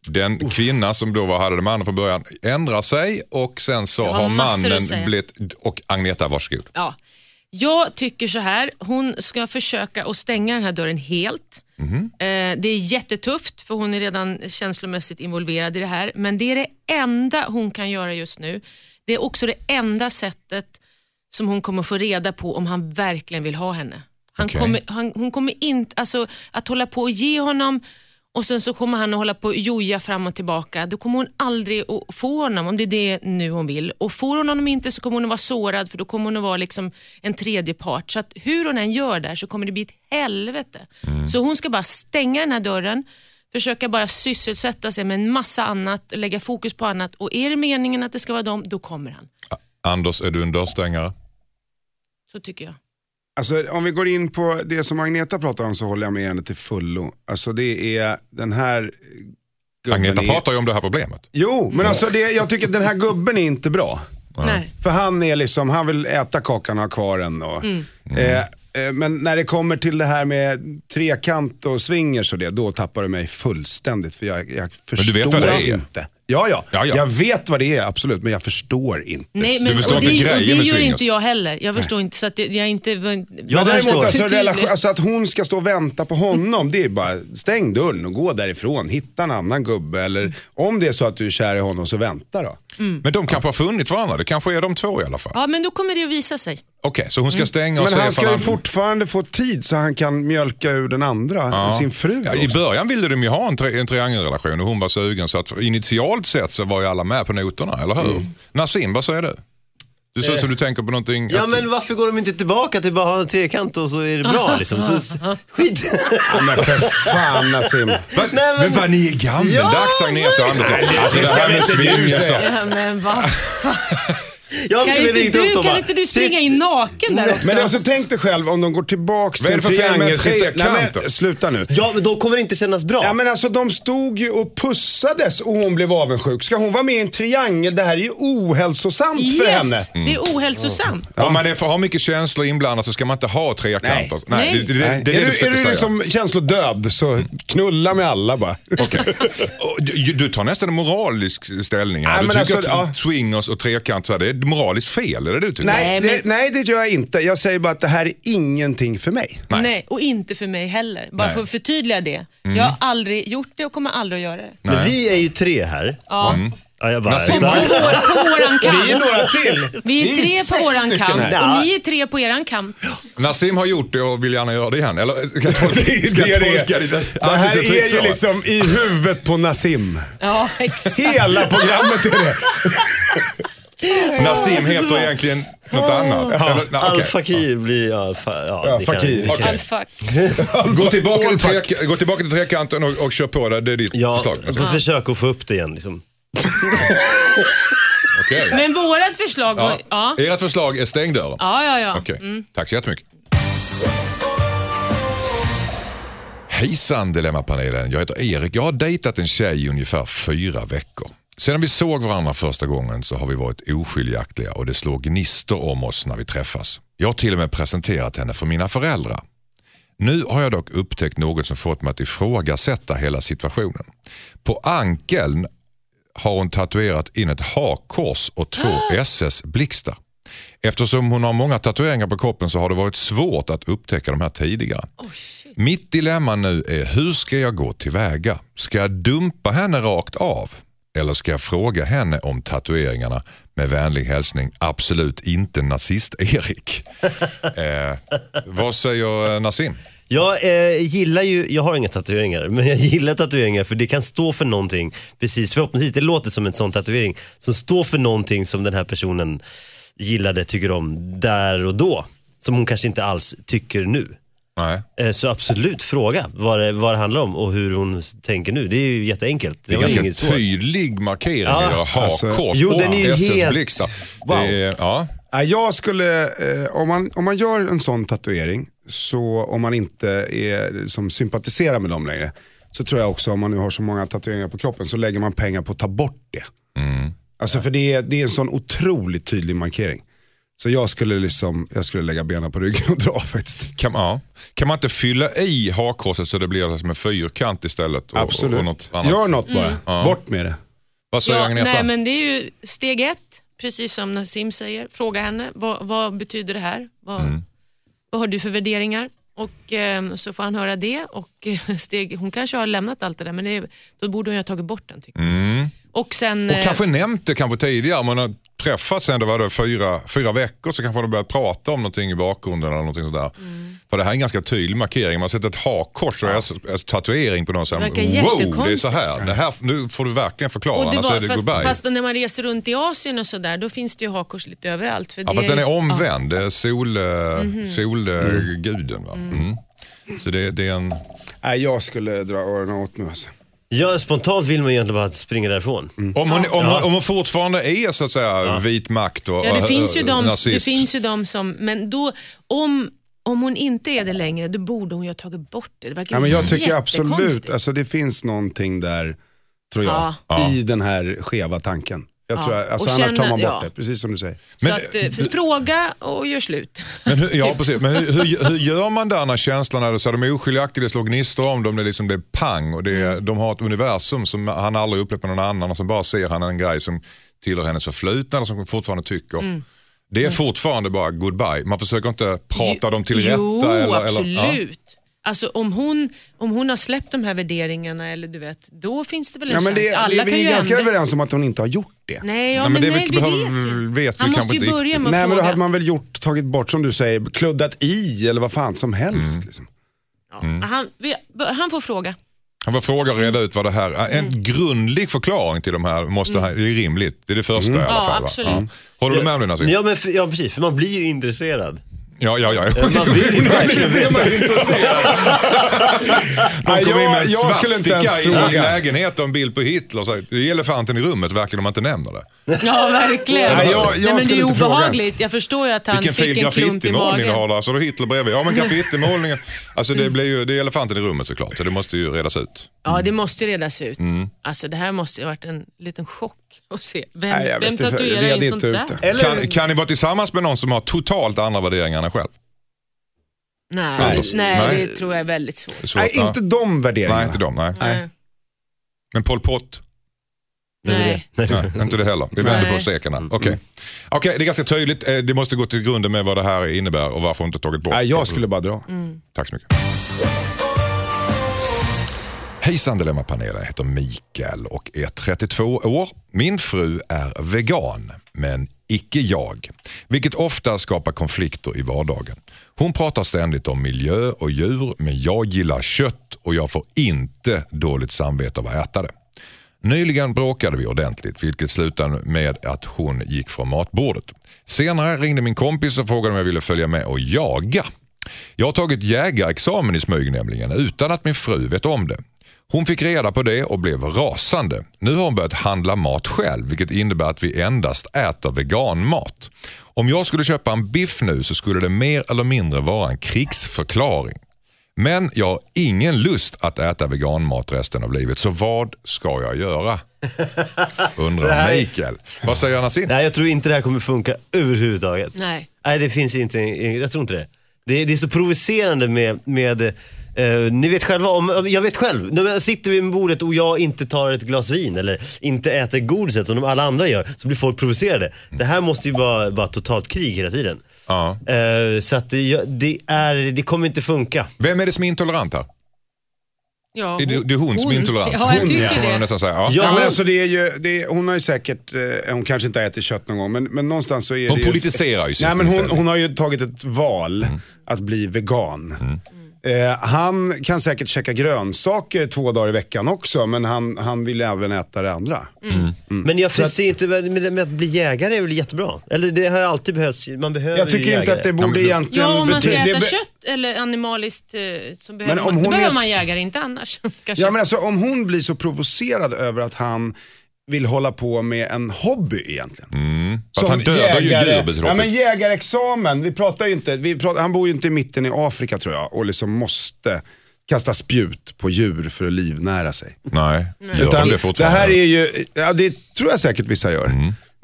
Den kvinna som då var, hade det mannen från början ändrar sig och sen så har har massor att mannen säga. blivit... Och Agneta, varsågod. Ja. Jag tycker så här, hon ska försöka att stänga den här dörren helt. Mm-hmm. Eh, det är jättetufft för hon är redan känslomässigt involverad i det här. Men det är det enda hon kan göra just nu. Det är också det enda sättet som hon kommer få reda på om han verkligen vill ha henne. Han Okej. kommer, han, hon kommer inte, alltså att hålla på och ge honom och sen så kommer han att hålla på och joja fram och tillbaka. Då kommer hon aldrig att få honom om det är det nu hon vill. Och får hon honom inte så kommer hon att vara sårad för då kommer hon att vara liksom en tredje part. Så att hur hon än gör där så kommer det bli ett helvete. Mm. Så hon ska bara stänga den här dörren, försöka bara sysselsätta sig med en massa annat, lägga fokus på annat. Och är det meningen att det ska vara dem, då kommer han. Anders, är du en dörrstängare? Så tycker jag. Alltså, om vi går in på det som Agneta pratar om så håller jag med henne till fullo. Alltså det är den här gubben Agneta är... pratar ju om det här problemet. Jo, men alltså det, jag tycker att den här gubben är inte bra. Nej. För han är liksom, han vill äta kakan och ha kvar den. Och, Mm. eh, eh, men när det kommer till det här med trekant och swingers och det, då tappar det mig fullständigt. För jag, jag förstår du vet vad det är? inte. Ja, ja, Ja, ja. jag vet vad det är, absolut, men jag förstår inte. Nej, men, Du förstår och inte det, grejen och det med gör swingers. inte jag heller. Jag förstår inte så att det, jag inte... Jag Men förstår. däremot alltså, Förtydligt. relation, alltså att hon ska stå och vänta på honom, det är bara stäng dörren och gå därifrån. Hitta en annan gubbe eller om det är så att du är kär i honom så vänta då. Mm. Men de kanske har funnit varandra. Det kanske är de två i alla fall. Ja, men då kommer det att visa sig. Okej, så hon ska stänga och Men se han ska ifall ju fortfarande få tid så han kan mjölka ur den andra, Ja. sin fru. Ja, I också. början ville de ju ha en, tri- en triangelrelation och hon var sugen. Så att initialt sett så var ju alla med på noterna, eller hur? Mm. Nassim, vad säger du? Du ser ut som du tänker på någonting. Ja, att- men varför går de inte tillbaka till bara ha en trekant och så är det bra liksom? Så, skit. Ja, men för fan Nassim. Va? Nej, men- men vad ni är gammeldags, Ja, Agneta och Andersson. Alltså, det det ska här vi med inte du swingers säga. och... Ja, men vad? Jag Kan skulle inte, ringt upp du, dem kan bara, inte du springa in naken där också? Men alltså tänk dig själv om de går tillbaks Vad är till det för fel med triangel- trekant Nej, då? men, sluta nu. Ja, men då kommer det inte kännas bra. Ja men alltså de stod ju och pussades och hon blev avundsjuk. Ska hon vara med i en triangel? Det här är ju ohälsosamt för henne. Yes, det är ohälsosamt. Om man är för har mycket känslor inblandade så ska man inte ha trekanter. Nej. det, det, det, Nej. det är det är du du, är försöker du säga. liksom känslodöd så knulla med alla bara. Okej. Och Du, du tar nästan en moralisk ställning. Nej, du men tycker alltså, att ja. swingers och trekant så här, det är moraliskt fel, är det du tycker? Nej, Nej, det, men- nej det gör jag inte. Jag säger bara att det här är ingenting för mig. Nej. Nej, och inte för mig heller. Bara Nej. för att förtydliga det. Jag har aldrig gjort det och kommer aldrig att göra det. Men vi är ju tre här. Ja. Ja, jag bara, Nassim så, har- På, vår, på våran kant. Vi är några till. Vi är Vi är tre sex på våran stycken kant här. och ni är tre på eran kant. Nassim har gjort det och vill gärna göra det igen. Eller ska jag tolka, Det är ska jag det det är. tolka ditt Det här ansiktsuttryck är ju så? liksom i huvudet på Nassim. Ja, exakt. Hela programmet är det. Nassim heter egentligen något annat. Eller, nej, okej. Al-Fakir blir alfa. Ja, Ja, det kan- Fakir. det kan- Okej. Alfa. Gå tillbaka, till tre, gå tillbaka till trekanten och, och kör på det. Det är ditt Ja, förslag. jag får försöka att få upp det igen liksom. Okej. Men vårat förslag var... Ja. Ja, Ert förslag är stäng dörren. ja, ja. ja. Okej. Tack så jättemycket. Hejsan Dilemmapanelen, jag heter Erik. Jag har dejtat en tjej i ungefär fyra veckor. Sedan vi såg varandra första gången så har vi varit oskiljaktiga och det slår gnistor om oss när vi träffas. Jag har till och med presenterat henne för mina föräldrar. Nu har jag dock upptäckt något som fått mig att ifrågasätta hela situationen. På ankeln har hon tatuerat in ett hakkors och två S S-blixtar. Eftersom hon har många tatueringar på kroppen så har det varit svårt att upptäcka de här tidigare. Oh, Mitt dilemma nu är hur ska jag gå tillväga? Ska jag dumpa henne rakt av? Eller ska jag fråga henne om tatueringarna med vänlig hälsning? Absolut inte nazist-Erik. eh, vad säger Nassim? Jag eh, gillar ju, jag har inga tatueringar, men jag gillar tatueringar för det kan stå för någonting, precis förhoppningsvis, det låter som en sån tatuering som står för någonting som den här personen gillade, tycker om där och då, som hon kanske inte alls tycker nu. Nej. Eh, så absolut fråga vad det, vad det handlar om och hur hon tänker nu, det är ju jätteenkelt. Det är var ganska inget svårt. tydlig markering Ja, i hakkors alltså, jo, och den är ju S helt- S-blixtar. Wow. Det är, ja. Ja, jag skulle, eh, om, man, om man gör en sån tatuering, så om man inte är, som sympatiserar med dem längre, så tror jag också om man nu har så många tatueringar på kroppen så lägger man pengar på att ta bort det. Mm. Alltså för det är, det är en sån otroligt tydlig markering. Så jag skulle liksom, jag skulle lägga benen på ryggen och dra faktiskt. Kan, ja. kan man inte fylla i hakkorset så det blir som en fyrkant istället? Och, Absolut. Och, och något annat? Gör något bara. Mm. Ja. Bort med det. Vad säger Ja, Agneta? nej, men det är ju steg ett, precis som Nassim säger. Fråga henne, vad, vad betyder det här? Vad, Mm. vad har du för värderingar? Och eh, så får han höra det. Och eh, steg, hon kanske har lämnat allt det där, men det, då borde hon ju ha tagit bort den, tycker jag. Mm. Och sen... Och eh, kanske nämnt det kanske tidigare. Man har träffats ändå var det fyra, fyra veckor så kanske man har börjat prata om någonting i bakgrunden eller någonting sådär. Mm. För det här är en ganska tydlig markering. Man har sett ett hakkors och ja. en tatuering på någon som wow, det är så här. Det här. Nu får du verkligen förklara, och det annars var, är det fast, goodbye. fast när man reser runt i Asien och sådär, då finns det ju hakkors lite överallt. För ja, det fast den är ju- omvänd. Det är sol, Mhm. solguden. Va? Mm. Så det, det är en... Nej, jag skulle dra öronen åt mig alltså. Ja, spontant vill man ju egentligen bara springa därifrån. Om hon, om, Ja. om hon fortfarande är så att säga Ja. vit makt och Ja, det och, finns ju och, de, det nazist. finns ju de som, men då, om, om hon inte är det längre, då borde hon ju ha tagit bort det. Det verkar Ja, men ju jag tycker absolut, jättekonstigt. alltså det finns någonting där, tror jag, Ja. i den här skeva tanken. Jag Ja. tror jag, alltså Och annars tar känna- man bort ja. det, precis som du säger. Så Men- att, eh, för fråga och gör slut. Men hur, ja, Typ. precis. Men hur, hur, hur gör man där när känslan är så de är oskiljaktiga, det slår gnistor om dem, det liksom det är pang och det, Mm. de har ett universum som han aldrig upplevt med någon annan och så bara ser han en grej som tillhör hennes förflutna eller som hon fortfarande tycker. Mm. Det är fortfarande bara goodbye. Man försöker inte prata dem till Jo, rätta. Eller, absolut. Eller, ja. Alltså om hon, om hon har släppt de här värderingarna, eller du vet, då finns det väl en Ja, men chans. det, Alla det, kan vi ju är ganska ändra. överens om att hon inte har gjort det. Nej, ja, Nej, men men det nej, vi det behöver- vet vi. vet vi Han kanske måste ju inte börja med att Nej, men fråga. då hade man väl gjort, tagit bort, som du säger, kluddat i eller vad fan som helst. Mm. Liksom. Ja, han, vi, han får fråga. Han får fråga och reda ut vad det här är. En Mm. grundlig förklaring till de här måste ha, det är rimligt. Det är det första i alla Ja, fall. Va? absolut. Håller du med om det, Nassim? Ja, men för, ja, precis. För man blir ju intresserad. Ja, ja, ja. Man vill ju verkligen Det är man intresserad. De Nej, kommer in med en jag- jag skulle inte ens svastika i fråga. lägenhet och en bild på Hitler. Så det är elefanten i rummet verkligen om man inte nämner det. Ja, verkligen. Nej, jag- jag Nej, men det skulle är inte fråga obehagligt. Jag förstår ju att han Vilken fin fick en klump i graffitimålning du har magen. där. Så då Hitler bredvid. Ja, men graffitimålningen. Alltså det blir ju, det är elefanten i rummet såklart. Så det måste ju redas ut. Ja, det måste redas ut. Mm. Alltså det här måste ju ha varit en liten chock att se. Vem, Nej, jag vet vem inte, tatuerar red in inte sånt ut där? det. Kan, kan ni vara tillsammans med någon som har totalt andra värderingar än en själv? Nej, Nej. det, nej, Nej. det tror jag är väldigt svårt. Det är svårt, Nej, ja. inte de värderingarna. Nej, inte de. Nej. Nej. Men Pol Pot? Nej. Nej. Nej, inte det heller. Vi vänder Nej. på stekarna. Okej, Okej, det är ganska tydligt. Eh, Det måste gå till grunden med vad det här innebär och varför hon inte tagit bort. Nej, jag skulle bara dra. Tack så mycket. Hejsan Dilemmapanelen, jag heter Mikael och är trettiotvå år. Min fru är vegan, men icke jag. Vilket ofta skapar konflikter i vardagen. Hon pratar ständigt om miljö och djur, men jag gillar kött och jag får inte dåligt samvete av att äta det. Nyligen bråkade vi ordentligt, vilket slutade med att hon gick från matbordet. Senare ringde min kompis och frågade om jag ville följa med och jaga. Jag har tagit jägarexamen i smyg nämligen, utan att min fru vet om det. Hon fick reda på det och blev rasande. Nu har hon börjat handla mat själv, vilket innebär att vi endast äter veganmat. Om jag skulle köpa en biff nu så skulle det mer eller mindre vara en krigsförklaring. Men jag har ingen lust att äta veganmat resten av livet, så vad ska jag göra? Undrar Det här- Mikael. Vad säger Nassim? Nej, jag tror inte det här kommer funka överhuvudtaget. Nej. Nej, det finns inte, jag tror inte det. Det är, det är så provocerande med, med eh, ni vet själva, om, jag vet själv, när jag sitter vid bordet och jag inte tar ett glas vin eller inte äter godiset som de alla andra gör, så blir folk provocerade. Det här måste ju vara, vara totalt krig hela tiden. Ja. Eh, så att det, det, är, det kommer inte funka. Vem är det som är intolerant här? Ja, Det, det är hon som är intolerant. Ja, jag Hon, tycker får man det. nästan säga. Ja. Ja. Ja, men alltså det är ju, det är, hon har ju säkert, eh, hon kanske inte ätit kött någon gång, men, men någonstans så är Hon det ju- politiserar ju sin Nej, men hon, inställning. hon har ju tagit ett val Mm. att bli vegan. Eh, han kan säkert käka grönsaker två dagar i veckan också, men han, han vill även äta det andra. Mm. Men jag ser inte, med, med att bli jägare är väl jättebra. Eller det har ju alltid behövts, man behöver Jag tycker ju inte att det jägare. borde Ja, egentligen Ja, om man ska bety- det äta be- kött eller animaliskt eh, så behöver, Men om man, då hon behöver är man s- jägare, inte annars. Kanske. Ja, men alltså om hon blir så provocerad över att han vill hålla på med en hobby egentligen. Mm. För att han dödar ju djur betroligt. ja, men jägarexamen, vi pratar ju inte, vi pratar, han bor ju inte i mitten i Afrika tror jag och liksom måste kasta spjut på djur för att livnära sig. Nej, gör Utan de det det fortfarande? här är ju, ja det tror jag säkert vissa gör. Mm.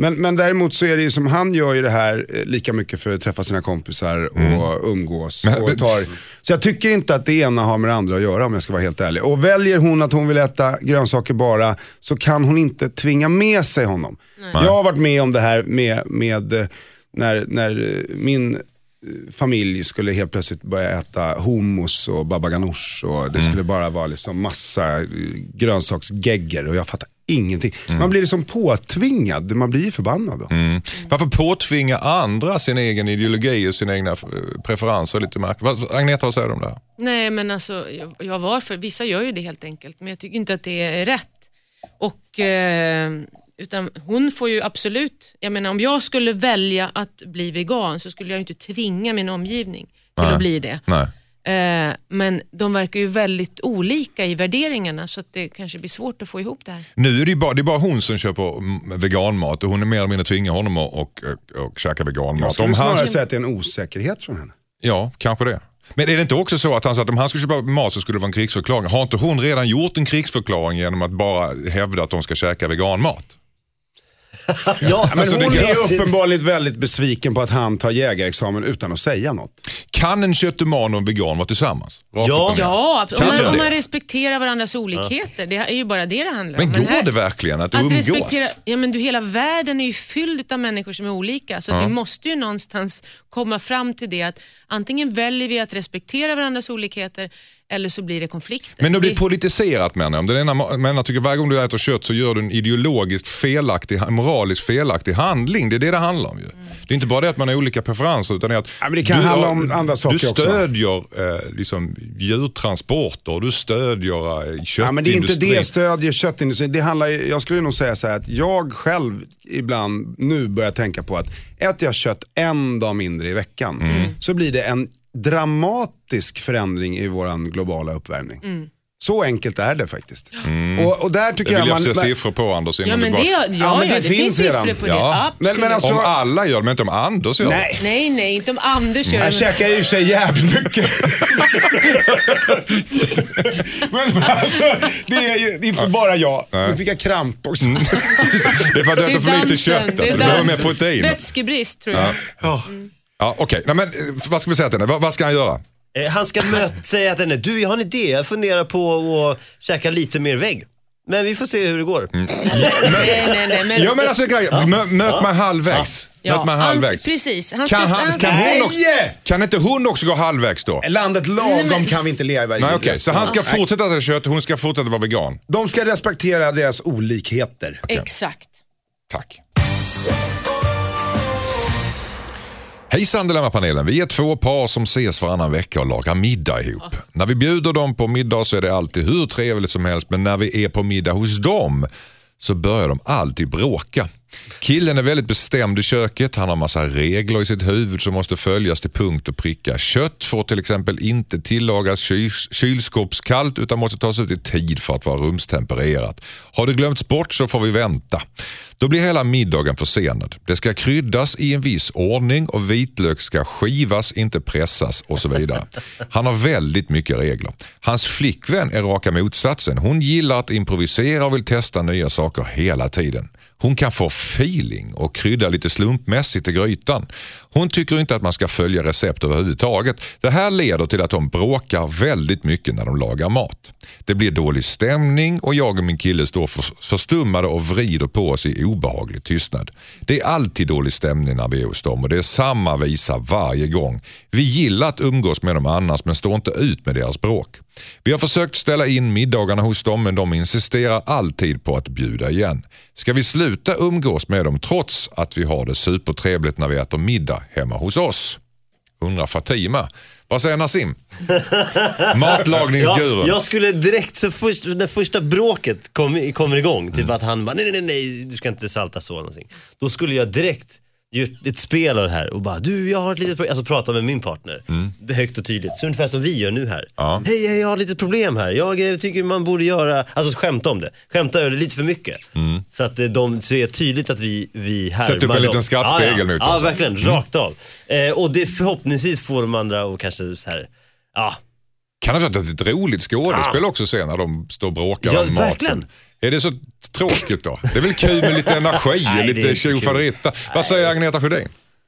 Men, men däremot så är det ju som han gör ju det här eh, lika mycket för att träffa sina kompisar och mm. umgås. Men, och tar, så jag tycker inte att det ena har med det andra att göra, om jag ska vara helt ärlig. Och väljer hon att hon vill äta grönsaker bara, så kan hon inte tvinga med sig honom. Nej. Jag har varit med om det här med, med när, när min familj skulle helt plötsligt börja äta hummus och baba ganoush och det mm. skulle bara vara liksom massa grönsaksgegger och jag fattar ingenting. Mm. Man blir liksom påtvingad, man blir förbannad då. Mm. Varför påtvinga andra sin egen ideologi och sina egna preferenser lite märkligt? Agneta, vad säger du om det här? Nej, men alltså, jag, jag var för, vissa gör ju det helt enkelt, men jag tycker inte att det är rätt. Och eh, utan hon får ju absolut, jag menar om jag skulle välja att bli vegan så skulle jag inte tvinga min omgivning till Nej. Att bli det. Nej. Eh, men de verkar ju väldigt olika i värderingarna så att det kanske blir svårt att få ihop det här. Nu är det bara, det är bara hon som köper veganmat och hon är mer eller mindre tvingar honom att och, och, och käka veganmat. Jag skulle snarare säga att det är en osäkerhet från henne. Ja, kanske det. Men är det inte också så att han sa att om han skulle köpa mat så skulle det vara en krigsförklaring? Har inte hon redan gjort en krigsförklaring genom att bara hävda att de ska käka veganmat? Ja, men hon är uppenbarligen väldigt besviken på att han tar jägarexamen utan att säga något. Kan en köttuman och en vegan vara tillsammans? Rakt ja, ja om, man, om man respekterar varandras olikheter. Ja. Det är ju bara det det handlar om. Men går men här, det verkligen att, att umgås? Respektera, ja, men du, hela världen är ju fylld av människor som är olika. Så ja. Vi måste ju någonstans komma fram till det att antingen väljer vi att respektera varandras olikheter eller så blir det konflikter. Men det blir politiserat, menar jag. Om den ena menar tycker varje gång du äter kött så gör du en ideologiskt felaktig, moraliskt felaktig handling. Det är det det handlar om ju. Mm. Det är inte bara det att man har olika preferenser utan det att ja, men det kan du, handla om andra saker du också. stödjer eh, liksom, djurtransporter, du stödjer eh, köttindustrin. Ja, men det är inte det stödjer köttindustrin. Det handlar, jag skulle nog säga så här att jag själv ibland nu börjar tänka på att äter jag kött en dag mindre i veckan mm. så blir det en dramatisk förändring i våran globala uppvärmning. Mm. Så enkelt är det faktiskt. Mm. Och, och där tycker det vill jag jag man... se siffror på, Anders. Ja, men det, ja, ja, men det, det finns siffror på det. Ja. Men, men alltså, om alla gör det, men inte om Anders gör det. Nej, nej, nej inte om Anders gör det. Jag käkar ju sig jävligt mycket. Men alltså, det är ju inte bara jag. Nu fick jag kramp också. Mm. Det är för att du äter för lite kött. Alltså. Du behöver mer protein. Vätskebrist, tror jag. Ja, mm. ja okej. Okay. Men vad ska vi säga till henne? Vad, vad ska han göra? Han ska möt, säga till henne, du jag har en idé, jag funderar på att käka lite mer vägg. Men vi får se hur det går. Mm. nej, nej, nej, men... Ja, men alltså, ja. Mö, möt ja. mig halvvägs. Ja. Möt mig halvvägs. Han, precis. Han kan, ska, han, han kan, ska hon också, kan inte hon också gå halvvägs då? Landet lagom nej, men... kan vi inte leva i. Nej, okay. Så han ska ja. fortsätta äta kött, hon ska fortsätta vara vegan. De ska respektera deras olikheter. Okay. Exakt. Tack. Hejsan Dilemma-panelen, vi är två par som ses varannan vecka och lagar middag ihop. Oh. När vi bjuder dem på middag så är det alltid hur trevligt som helst, men när vi är på middag hos dem så börjar de alltid bråka. Killen är väldigt bestämd i köket, han har massa regler i sitt huvud som måste följas till punkt och pricka. Kött får till exempel inte tillagas kyl- kylskåpskallt utan måste tas ut i tid för att vara rumstempererat. Har det glömts bort så får vi vänta. Då blir hela middagen försenad. Det ska kryddas i en viss ordning och vitlök ska skivas, inte pressas och så vidare. Han har väldigt mycket regler. Hans flickvän är raka motsatsen. Hon gillar att improvisera och vill testa nya saker hela tiden. Hon kan få feeling och krydda lite slumpmässigt i grytan. Hon tycker inte att man ska följa recept överhuvudtaget. Det här leder till att de bråkar väldigt mycket när de lagar mat. Det blir dålig stämning och jag och min kille står för, förstummade och vrider på oss i obehaglig tystnad. Det är alltid dålig stämning när vi är hos dem och det är samma visa varje gång. Vi gillar att umgås med dem annars men står inte ut med deras bråk. Vi har försökt ställa in middagarna hos dem men de insisterar alltid på att bjuda igen. Ska vi sluta umgås med dem trots att vi har det supertrevligt när vi äter middag hemma hos oss? Undrar Fatima. Vad säger Nassim? Matlagningsgurun. Ja, jag skulle direkt så först, när första bråket kom, kommer igång, typ mm. att han bara nej, nej, nej, du ska inte salta så någonting. Då skulle jag direkt gjort ett spel av det här och bara, du, jag har ett litet problem. Alltså prata med min partner. Mm. Högt och tydligt. Så ungefär som vi gör nu här. Ja. Hej, hej, jag har ett litet problem här. Jag tycker man borde göra, alltså skämta om det. Skämta gör det lite för mycket. Mm. Så att de ser tydligt att vi, vi härmar. Sätt upp en liten skrattspegel ja, nu. Ja, ja verkligen, mm. rakt av. Eh, och det förhoppningsvis får de andra och kanske så här, ja. Kan det vara ett roligt skådespel ja. också se när de står och bråkar ja, om verkligen. maten? Är det så tråkigt då? Det är väl kul med lite energi och lite tjofaderitta. Vad säger Agneta Sjödin?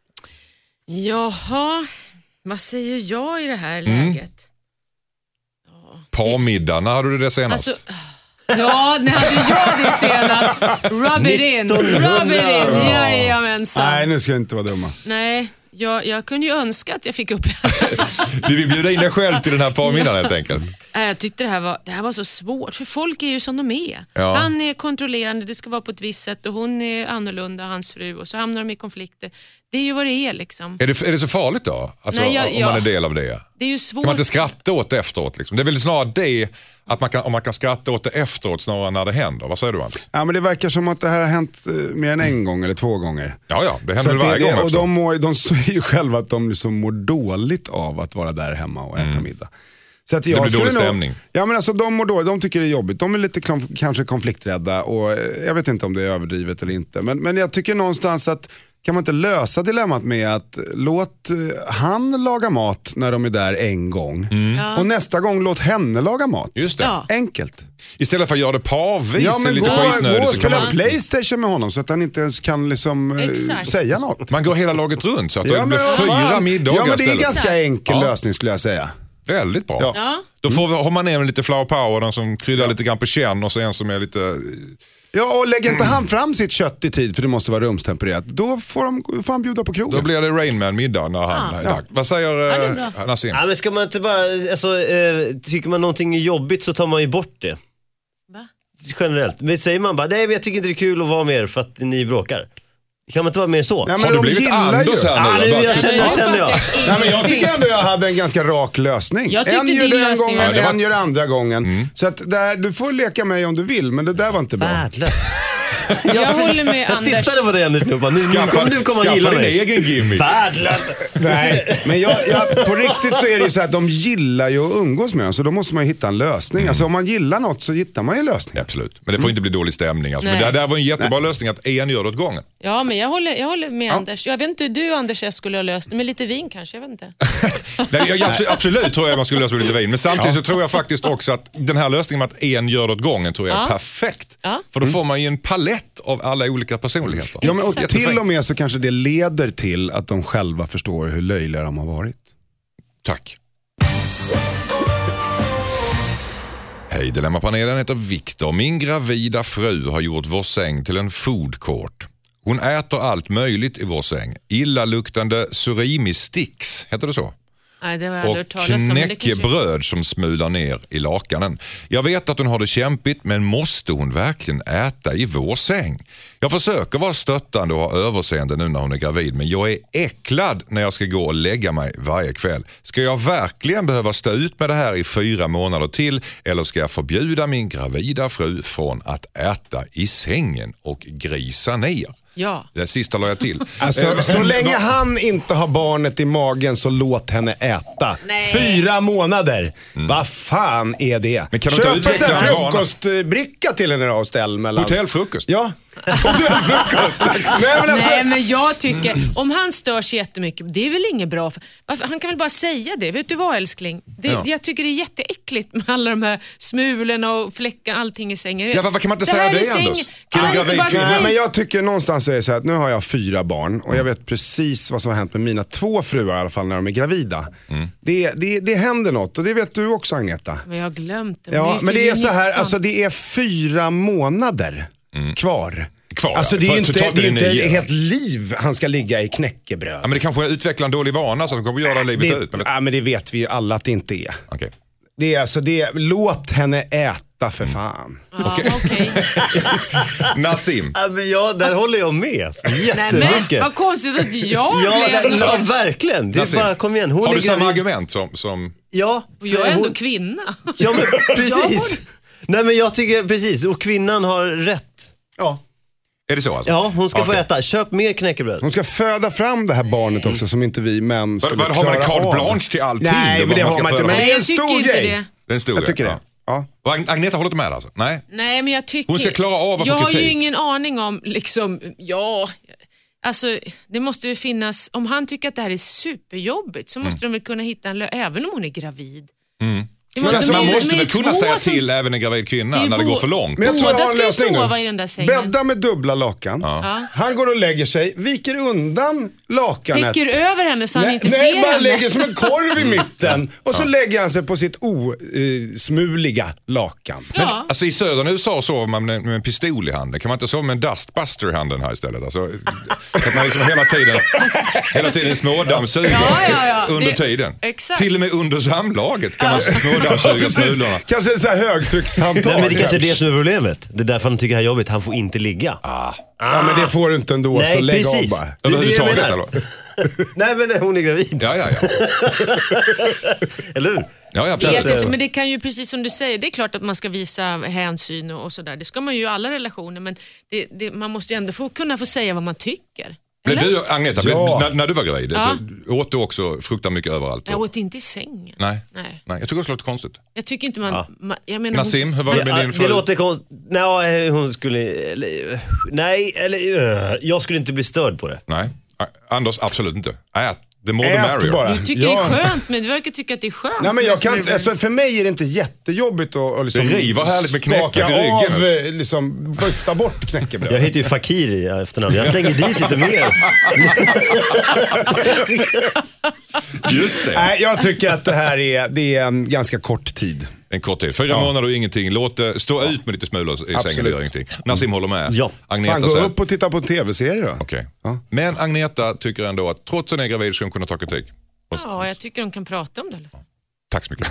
Jaha, vad säger jag i det här Mm. läget? Parmiddag, när hade du det senast? Alltså, ja, när hade jag det senast? Rub it in, rub it in, jajamensan. Nej, nu ska jag inte vara dumma. Nej, jag, jag kunde ju önska att jag fick upp det här. Du vill bjuda in dig själv till den här parmiddagen helt enkelt. Nej, jag tyckte det här, var, det här var så svårt, för folk är ju som de är. Ja. Han är kontrollerande, det ska vara på ett visst sätt och hon är annorlunda, hans fru, och så hamnar de i konflikter. Det är ju vad det är liksom. Är det, är det så farligt då? Alltså, Nej, jag- om jag- man är del av det? Det är ju svårt. Kan man inte skratta åt det efteråt? Liksom? Det är väl snarare det, att man kan, om man kan skratta åt det efteråt snarare när det händer. Vad säger du, Ant? Ja, men det verkar som att det här har hänt eh, mer än en gång eller två gånger. Ja, ja, det Så händer väl att varje det- gång Och också. de, mår, de säger ju själva att de liksom mår dåligt av att vara där hemma och äta middag. Så att jag Det blir skulle dålig nog- stämning. Ja, men alltså de mår dåligt, de tycker det är jobbigt. De är lite konf- kanske konflikträdda och eh, jag vet inte om det är överdrivet eller inte. Men, men jag tycker någonstans att kan man inte lösa dilemmat med att låt eh, han laga mat när de är där en gång och nästa gång låt henne laga mat. Just det. Ja. Enkelt. Istället för att göra det parvis, Ja, men lite gå, gå skitnödigt, och så kan spela man, Playstation med honom så att han inte ens kan liksom, eh, Exakt. säga något. man går hela laget runt så att Ja, det men blir vad fyra fan. middagar Ja, men det är en istället. ganska enkel Ja. lösning skulle jag säga. Väldigt bra. Ja. Ja. Då får vi, har man ner med lite flower power, den som kryddar lite grann på känn och så en som är lite... Ja, och lägger inte han fram sitt kött i tid för det måste vara rumstempererat, då får, de, får han bjuda på krogen. Då blir det Rain Man-middag när han är dags. Vad säger det är uh, bra. Nassim? Ja, men ska man inte bara, alltså, eh, tycker man någonting är jobbigt så tar man ju bort det. Va? Generellt. Men säger man bara, nej men jag tycker inte det är kul att vara med er för att ni bråkar. Kan man inte vara mer så? Ja, men Har du de blivit gillar Anders ju. här Ja, nu? nu, Jag bara- jag känner, känner jag. Nej, men jag tycker ändå jag hade en ganska rak lösning. Jag tyckte en gör din det en lösning gång, var- Ja, det var- en gör andra gången. Så att där, du får leka mig om du vill, men det där var inte bra. Värdelöst. Jag håller med Jag Anders. tittade på dig Anders nu och bara, nu, nu, Skaffa, kommer du komma och skaffa gilla din mig. egen gimmick. Värdelöst. Nej, men jag, jag, på riktigt så är det ju så att de gillar ju att umgås med dem, så då måste man ju hitta en lösning. Alltså om man gillar något så hittar man ju en lösning. Ja, absolut. Men det får inte bli dålig stämning. Alltså. Men Nej. det där var en jättebra lösning att en gör det åt gången. Ja, men jag håller, jag håller med Anders. Jag vet inte hur du Anders jag skulle ha löst det, med lite vin kanske, jag vet inte. Nej, jag, jag, absolut tror jag man skulle lösa med lite vin. Men samtidigt så tror jag faktiskt också att den här lösningen med att en gör det åt gången tror jag är Ja. perfekt. Ja. För då får man ju en palett av alla olika personligheter. Ja, men och Exakt. till och med så kanske det leder till att de själva förstår hur löjliga de har varit. Tack. Hej, Dilemmapanelen heter Viktor. Min gravida fru har gjort vår säng till en food court. Hon äter allt möjligt i vår säng. Illaluktande surimi sticks, heter det så? Nej, det har jag aldrig Och hört talas om. men det kanske- knäckebröd som smular ner i lakanen. Jag vet att hon har det kämpigt, men måste hon verkligen äta i vår säng? Jag försöker vara stöttande och ha överseende nu när hon är gravid, men jag är äcklad när jag ska gå och lägga mig varje kväll. Ska jag verkligen behöva stå ut med det här i fyra månader till, eller ska jag förbjuda min gravida fru från att äta i sängen och grisa ner? Ja. Det sista la jag till. Alltså, Eh, så länge vad- han inte har barnet i magen så låt henne äta. Nej. Fyra månader. Vad fan är det? Men kan du inte Köp en sån utveckla här en vana? frukostbricka till henne då och ställ mellan... Hotellfrukost. Ja. Hotellfrukost. Nej, men alltså... Nej, men jag tycker, om han stör sig jättemycket, det är väl inget bra. För, varför, han kan väl bara säga det. Vet du vad älskling? Det, Ja. Jag tycker det är jätteäckligt med alla de här smulorna och fläckar, allting i sängen. Ja, vad kan man inte säga här det, i sängen- Anders? Kan man Till en inte gravid bara kvinna? säga... Nej, men jag tycker någonstans är det så här att nu har jag fyra barn och jag vet precis vad som har hänt med mina två fruar i alla fall när de är gravida. Mm. Det, det, det händer något och det vet du också, Agneta. Men jag har glömt det. Ja, ju men det är fyller så här, nitton. alltså det är fyra månader kvar. Kvar, Alltså ja. det är För ju inte, totalt det är är det inte nio. ett helt liv han ska ligga i knäckebröd. Ja, men det kanske utvecklar en dålig vana så att de kommer göra livet det, ut. Men det... ja, men det vet vi ju alla att det inte är. Okej. Det är alltså det, låt henne äta för fan. Ja, okej. Nassim. Ja, men ja, där håller jag med. Nej, men Jättemycket. vad konstigt att jag Ja, blev det, någon ja, sorts... verkligen. Det är Nassim. bara, kom igen. Hon Har är du samma gravid. argument som... som... Ja. Och jag är ändå hon... kvinna. Ja, men precis. Nej, men jag tycker precis. Och kvinnan har rätt. Ja. Är det så alltså? Ja, hon ska få Okej. äta. Köp mer knäckebröd. Hon ska föda fram det här barnet också som inte vi män skulle Vad- vad- har man klara carte av. blanche till allting Nej, då, men det vad man har ska man inte. föda? Men det Nej, är en jag tycker stor inte grej. det. Den stora. Jag tycker det. Ja. Ja. Och Ag- Agneta håller inte med alltså? Nej. Nej, men jag tycker... Hon ska klara av att få Jag har ju kritik. ingen aning om, liksom, ja... Alltså, det måste ju finnas... Om han tycker att det här är superjobbigt så måste de väl kunna hitta en lö- även om hon är gravid. Men, Men, alltså, man är- måste men väl det är kunna två säga som- till även en gravid kvinna Det är när det bo- går för långt. Men jag tror jag Båda har en ska ju lösning sova nu. i den där sängen. Bädda med dubbla lakan. Ja. Han går och lägger sig, viker undan lakanet. Täcker över henne så han Nej, inte nej ser bara henne. lägger som en korv i mitten. Och så lägger han sig på sitt osmuliga lakan. Men, Ja. alltså, i södern U S A sover man med, med en pistol i handen. Kan man inte sova med en dustbuster i handen här istället? Alltså, så att man liksom hela tiden, hela tiden smådammsuger Ja, ja, ja. under Det- tiden. exakt. Till och med under samlaget kan man smådammsuga smulorna. Kanske en sån här högtryckshandtag. Nej, men det kanske är det som är problemet. Det är därför han tycker det här är jobbigt. Han får inte ligga. Ah. Ja, men det får du inte ändå, Nej, så lägg precis. av bara. Det är det jag Överhuvudtaget menar. eller? Nej, men hon är gravid. Ja, ja, ja. Eller hur? Ja, ja, Vet absolut. inte, men det kan ju precis som du säger, det är klart att man ska visa hänsyn och, och sådär. Det ska man ju i alla relationer, men det, det, man måste ju ändå få, kunna få säga vad man tycker. Men Eller? du, Agneta, men Ja. när, när du var gravid, Ja. så åt du också fruktansvärt mycket överallt? Jag åt inte i sängen. Nej. Nej. Nej, jag tycker det låter konstigt. Jag tycker inte man... Ja. man jag menar, Nassim, hur var det med Ja, din det fru? låter konstigt. Nej, hon skulle... Eller, nej, eller... uh, jag skulle inte bli störd på det. Nej, A- Anders absolut inte. Ät, the more the Ät merrier. bara. Du tycker Ja. det är skönt, men du verkar tycka att det är skönt. Nej, men jag Så kan, det- alltså, för mig är det inte jättejobbigt att, att liksom Det river härligt med knäckebröd skaka i ryggen. av, eh, liksom, vifta bort knäckebröd. Jag heter ju Fakir i efternamn. Jag slänger dit lite mer. Just det. Nej, jag tycker att det här är, det är en ganska kort tid. En kort tid. Fyra månader och ingenting. Låt det stå ut med lite smulor i sängen, Absolut. det gör ingenting. Nassim håller med. Ja. Agneta Fan, gå säger... upp och titta på en tv-serie då. Okej. Ja. Men Agneta tycker ändå att trots att hon är gravid ska hon kunna ta kritik. Ja, jag tycker de kan prata om det i alla fall. Tack så mycket.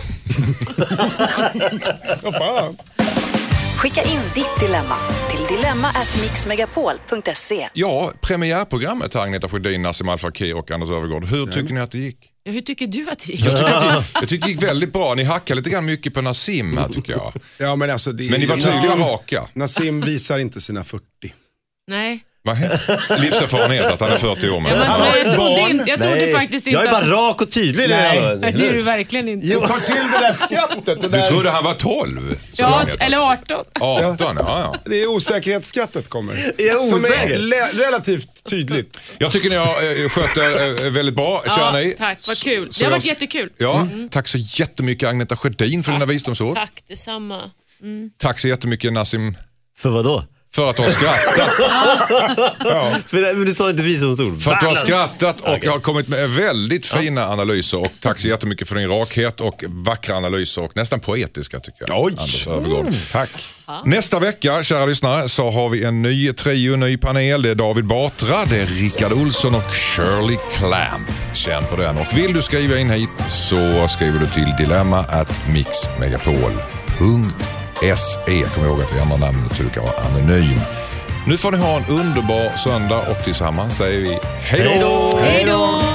Vad fan. Skicka in ditt dilemma till dilemma at mixmegapol punkt se. Ja, premiärprogrammet här, Agneta Sjödin, Nassim Al Fakir och Anders Öfvergård. Hur tycker ni att det gick? Ja, hur tycker du att det gick? Jag tycker, att det, jag tycker det gick väldigt bra. Ni hackar lite grann mycket på Nassim här tycker jag. Ja, men alltså, det är, Men ni var tydliga och raka. Nassim visar inte sina fyrtio. Nej. Vad händer? Livserfarenhet att han är fyrtio år Ja, med. men, Han har nej, ett jag trodde, barn. inte, jag trodde Nej, faktiskt inte jag är bara att- rak och tydlig. Nej. Det Nej, det är du verkligen inte. Du tar till det där skrattet. Det, Du där, trodde han var tolv? sa Ja, Agneta. eller arton. arton, ja, ja. det är osäkerhetsskrattet kommer. Är jag Som osäker? är le- relativt tydligt. Jag tycker ni har eh, skött er eh, väldigt bra, kära Ja, ni. tack, vad kul. Så Det har jag- varit jättekul. Ja, tack så jättemycket Agneta Sjödin för dina visdomsord. Tack, detsamma. Tack så jättemycket Nassim För vad då? för att du har skrattat. För, men du sa inte visdomsord. För att du har skrattat och har kommit med väldigt fina analyser. Och tack så jättemycket för din rakhet och vackra analyser och nästan poetiska tycker jag. Oj. Anders Öfvergård. Tack. Nästa vecka, kära lyssnare, så har vi en ny trio, en ny panel. Det är David Batra, det är Rickard Olsson och Shirley Clamp. Känn på den. Och vill du skriva in hit så skriver du till dilemma at mixmegapol punkt se. Kom ihåg att vi ändrar namnet så du kan vara anonym. Nu får ni ha en underbar söndag och tillsammans säger vi hej då! Hej då!